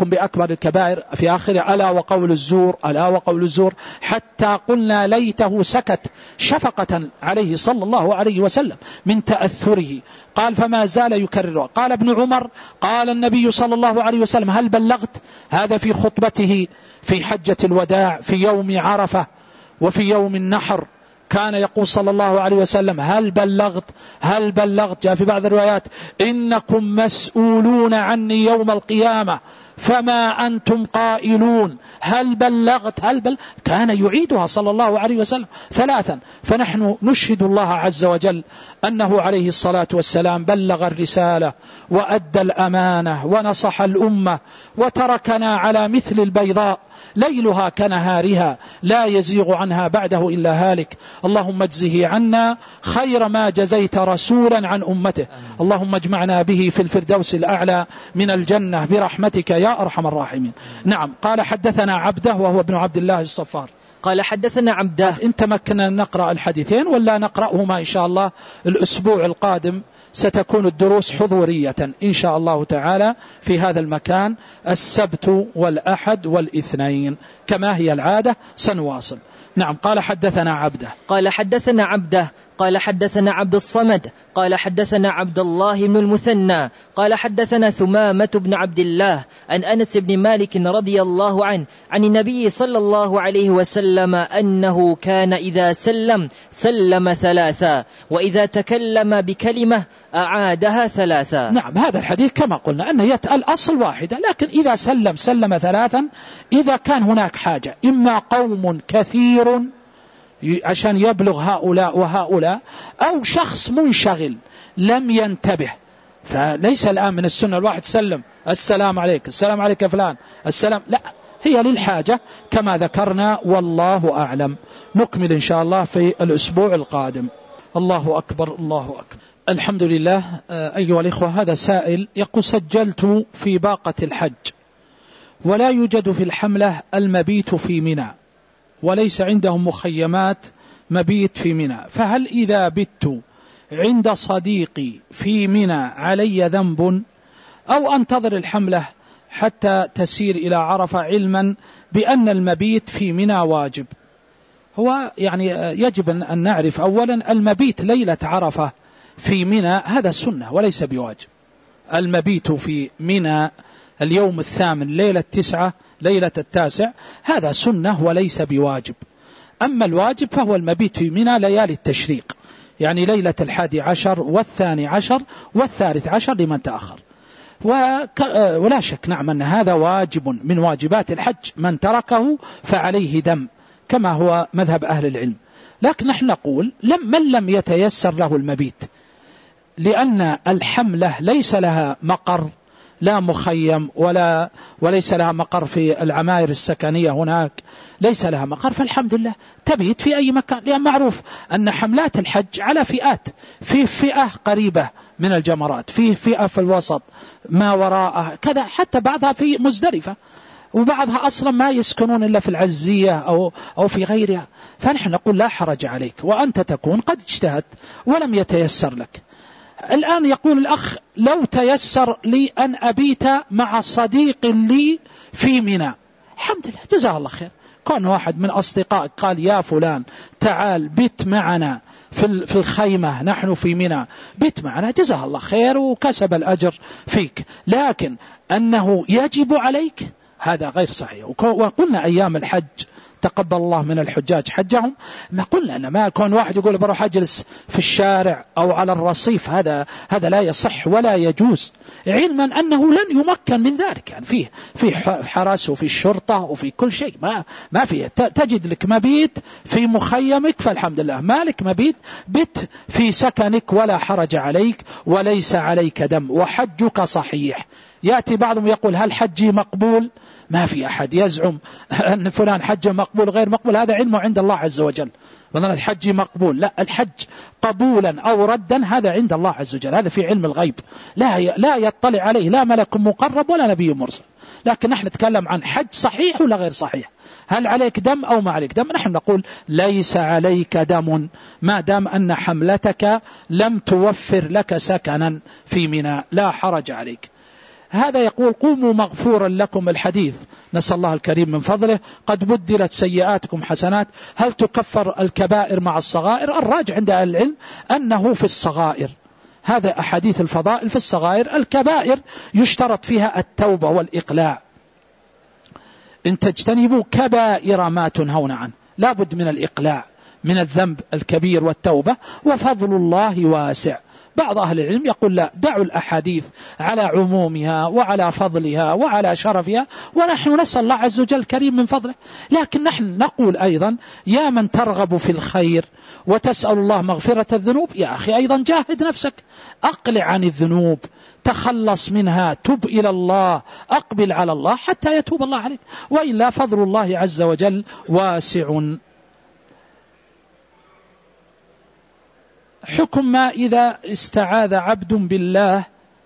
بأكبر الكبائر في آخره ألا وقول الزور ألا وقول الزور، حتى قلنا ليته سكت شفقة عليه صلى الله عليه وسلم من تأثره. قال فما زال يكرره. قال ابن عمر قال النبي صلى الله عليه وسلم هل بلغت؟ هذا في خطبته في حجة الوداع في يوم عرفة وفي يوم النحر كان يقول صلى الله عليه وسلم هل بلغت هل بلغت. جاء في بعض الروايات إنكم مسؤولون عني يوم القيامة فما أنتم قائلون هل بلغت هل بل كان يعيدها صلى الله عليه وسلم ثلاثا. فنحن نشهد الله عز وجل أنه عليه الصلاة والسلام بلغ الرسالة وأدى الأمانة ونصح الأمة وتركنا على مثل البيضاء ليلها كنهارها لا يزيغ عنها بعده إلا هالك. اللهم اجزه عنا خير ما جزيت رسولا عن أمته. اللهم اجمعنا به في الفردوس الأعلى من الجنة برحمتك يا أرحم الراحمين. نعم. قال حدثنا عبده وهو ابن عبد الله الصفار. قال حدثنا عبده. انت مكنا نقرأ الحديثين ولا نقرأهما إن شاء الله الأسبوع القادم؟ ستكون الدروس حضورية إن شاء الله تعالى في هذا المكان السبت والأحد والاثنين كما هي العادة سنواصل. نعم. قال حدثنا عبده. قال حدثنا عبده قال حدثنا عبد الصمد قال حدثنا عبد الله بن المثنى قال حدثنا ثمامة بن عبد الله عن أنس بن مالك رضي الله عنه عن النبي صلى الله عليه وسلم أنه كان إذا سلم سلم ثلاثا وإذا تكلم بكلمة أعادها ثلاثا. نعم. هذا الحديث كما قلنا أنه يتأل أصل واحدة، لكن إذا سلم سلم ثلاثا إذا كان هناك حاجة إما قوم كثير عشان يبلغ هؤلاء وهؤلاء أو شخص منشغل لم ينتبه. فليس الآن من السنة الواحد سلم السلام عليك السلام عليك فلان السلام، لا، هي للحاجة كما ذكرنا والله أعلم. نكمل إن شاء الله في الأسبوع القادم. الله أكبر الله أكبر. الحمد لله. أيها الإخوة، هذا سائل يقول سجلت في باقة الحج ولا يوجد في الحملة المبيت في منى وليس عندهم مخيمات مبيت في منى، فهل إذا بت عند صديقي في منى علي ذنب أو أنتظر الحملة حتى تسير إلى عرفة علما بأن المبيت في منى واجب؟ هو يعني يجب أن نعرف أولا المبيت ليلة عرفة في منى هذا سنة وليس بواجب. المبيت في منى اليوم الثامن ليلة التسعة ليلة التاسع هذا سنة وليس بواجب. أما الواجب فهو المبيت في منى ليالي التشريق، يعني ليلة الحادي عشر والثاني عشر والثالث عشر لمن تأخر. ولا شك نعم أن هذا واجب من واجبات الحج، من تركه فعليه دم كما هو مذهب أهل العلم. لكن نحن نقول لم من لم يتيسر له المبيت لأن الحملة ليس لها مقر لا مخيم ولا وليس لها مقر في العماير السكنية هناك، ليس لها مقر، فالحمد لله تبيت في أي مكان. لأن معروف أن حملات الحج على فئات، في فئة قريبة من الجمرات، في فئة في الوسط ما وراءها كذا، حتى بعضها في مزدلفة وبعضها أصلا ما يسكنون إلا في العزية أو, أو في غيرها. فنحن نقول لا حرج عليك وأنت تكون قد اجتهدت ولم يتيسر لك. الآن يقول الأخ لو تيسر لي أن أبيت مع صديق لي في منى، الحمد لله جزاه الله خير. كون واحد من أصدقائك قال يا فلان تعال بيت معنا في الخيمة نحن في منى بيت معنا، جزاه الله خير وكسب الأجر فيك. لكن أنه يجب عليك هذا غير صحيح. وقلنا أيام الحج تقبل الله من الحجاج حجهم، ما قلنا أن ما كون واحد يقول بروح أجلس في الشارع أو على الرصيف، هذا هذا لا يصح ولا يجوز، علما أنه لن يمكن من ذلك. يعني فيه في حرس وفي الشرطة وفي كل شيء، ما ما فيه. تجد لك مبيت في مخيمك فالحمد لله، مالك مبيت بت في سكنك ولا حرج عليك وليس عليك دم وحجك صحيح. يأتي بعضهم يقول هل حجي مقبول؟ ما في أحد يزعم أن فلان حج مقبول غير مقبول، هذا علمه عند الله عز وجل. وظنت حجي مقبول، لا، الحج قبولا أو ردا هذا عند الله عز وجل، هذا في علم الغيب لا لا يطلع عليه لا ملك مقرب ولا نبي مرسل. لكن نحن نتكلم عن حج صحيح ولا غير صحيح، هل عليك دم أو ما عليك دم. نحن نقول ليس عليك دم ما دام أن حملتك لم توفر لك سكنا في منى، لا حرج عليك. هذا يقول قوموا مغفورا لكم الحديث، نسأل الله الكريم من فضله، قد بدلت سيئاتكم حسنات، هل تكفر الكبائر مع الصغائر؟ الراجع عند أهل العلم أنه في الصغائر، هذا أحاديث الفضائل في الصغائر. الكبائر يشترط فيها التوبة والإقلاع، إن تجتنبوا كبائر ما تنهون عنه، لا بد من الإقلاع من الذنب الكبير والتوبة، وفضل الله واسع. بعض أهل العلم يقول لا، دعوا الأحاديث على عمومها وعلى فضلها وعلى شرفها، ونحن نسأل الله عز وجل الكريم من فضله. لكن نحن نقول أيضا يا من ترغب في الخير وتسأل الله مغفرة الذنوب، يا أخي أيضا جاهد نفسك، أقلع عن الذنوب، تخلص منها، تب إلى الله، أقبل على الله حتى يتوب الله عليك، وإلا فضل الله عز وجل واسع. حكم ما إذا استعاذ عبد بالله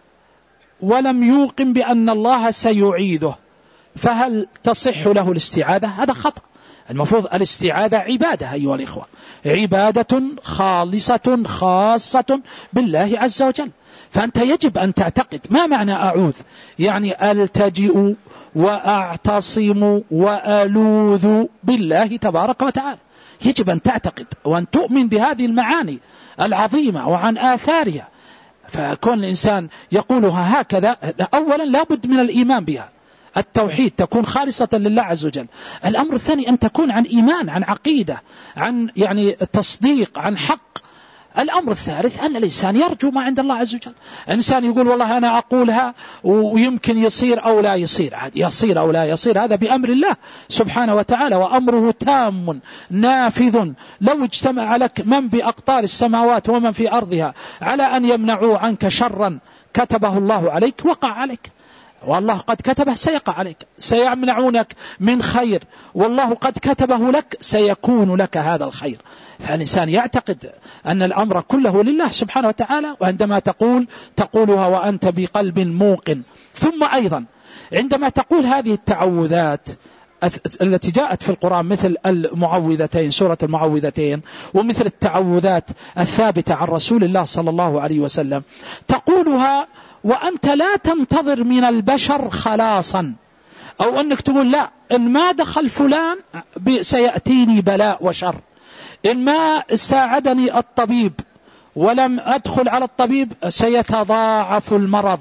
ولم يوقن بأن الله سيعيذه، فهل تصح له الاستعاذة؟ هذا خطأ. المفروض الاستعاذة عبادة أيها الإخوة، عبادة خالصة خاصة بالله عز وجل، فأنت يجب أن تعتقد. ما معنى أعوذ؟ يعني ألتجئ وأعتصم وألوذ بالله تبارك وتعالى. يجب أن تعتقد وأن تؤمن بهذه المعاني العظيمة وعن آثارها. فكون الإنسان يقولها هكذا، أولا لا بد من الإيمان بها، التوحيد تكون خالصة لله عز وجل. الأمر الثاني أن تكون عن إيمان، عن عقيدة، عن يعني تصديق، عن حق. الأمر الثالث أن الإنسان يرجو ما عند الله عز وجل. الإنسان يقول والله أنا أقولها ويمكن يصير أو لا يصير، عاد يصير أو لا يصير هذا بأمر الله سبحانه وتعالى، وأمره تام نافذ. لو اجتمع لك من بأقطار السماوات ومن في أرضها على أن يمنعوا عنك شرا كتبه الله عليك وقع عليك، والله قد كتبه سيقع عليك. سيمنعونك من خير والله قد كتبه لك سيكون لك هذا الخير. فالإنسان يعتقد أن الأمر كله لله سبحانه وتعالى، وعندما تقول تقولها وأنت بقلب موقن. ثم أيضا عندما تقول هذه التعوذات التي جاءت في القرآن مثل المعوذتين، سورة المعوذتين، ومثل التعوذات الثابتة عن رسول الله صلى الله عليه وسلم، تقولها وأنت لا تنتظر من البشر خلاصا، أو أنك تقول لا، إن ما دخل فلان سيأتيني بلاء وشر، إن ما ساعدني الطبيب ولم أدخل على الطبيب سيتضاعف المرض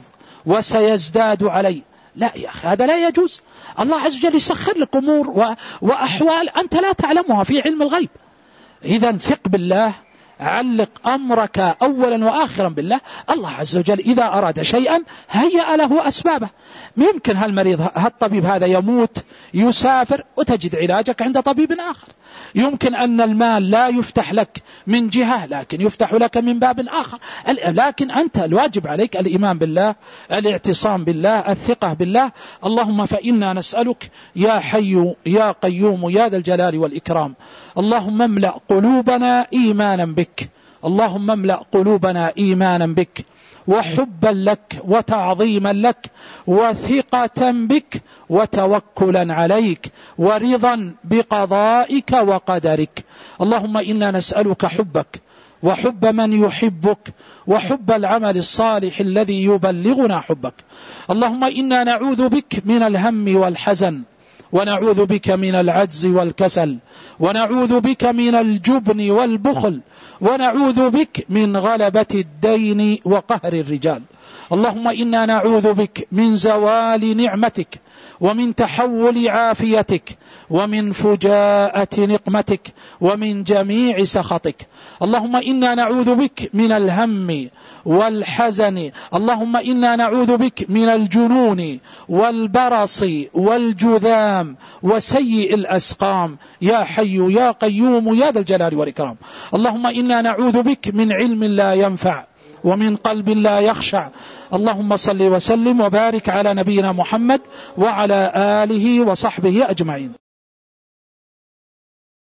وسيزداد علي. لا يا أخي، هذا لا يجوز. الله عز وجل يسخر لك أمور وأحوال أنت لا تعلمها في علم الغيب. إذا ثق بالله، علق أمرك أولا وآخرا بالله. الله عز وجل إذا أراد شيئا هيأ له أسبابه. ممكن هالمريض هالطبيب هذا يموت يسافر وتجد علاجك عند طبيب آخر. يمكن أن المال لا يفتح لك من جهة لكن يفتح لك من باب آخر. لكن أنت الواجب عليك الإيمان بالله، الاعتصام بالله، الثقة بالله. اللهم فإنا نسألك يا حي يا قيوم يا ذا الجلال والإكرام، اللهم املأ قلوبنا إيمانا بك، اللهم املأ قلوبنا إيمانا بك وحبا لك وتعظيما لك وثقة بك وتوكلا عليك ورضا بقضائك وقدرك. اللهم إنا نسألك حبك وحب من يحبك وحب العمل الصالح الذي يبلغنا حبك. اللهم إنا نعوذ بك من الهم والحزن، ونعوذ بك من العجز والكسل، ونعوذ بك من الجبن والبخل، ونعوذ بك من غلبة الدين وقهر الرجال. اللهم إنا نعوذ بك من زوال نعمتك ومن تحول عافيتك ومن فجاءة نقمتك ومن جميع سخطك. اللهم إنا نعوذ بك من الهم والحزن، اللهم إنا نعوذ بك من الجنون والبرص والجذام وسيء الأسقام يا حي يا قيوم يا ذا الجلال والإكرام. اللهم إنا نعوذ بك من علم لا ينفع ومن قلب لا يخشع. اللهم صل وسلم وبارك على نبينا محمد وعلى آله وصحبه أجمعين.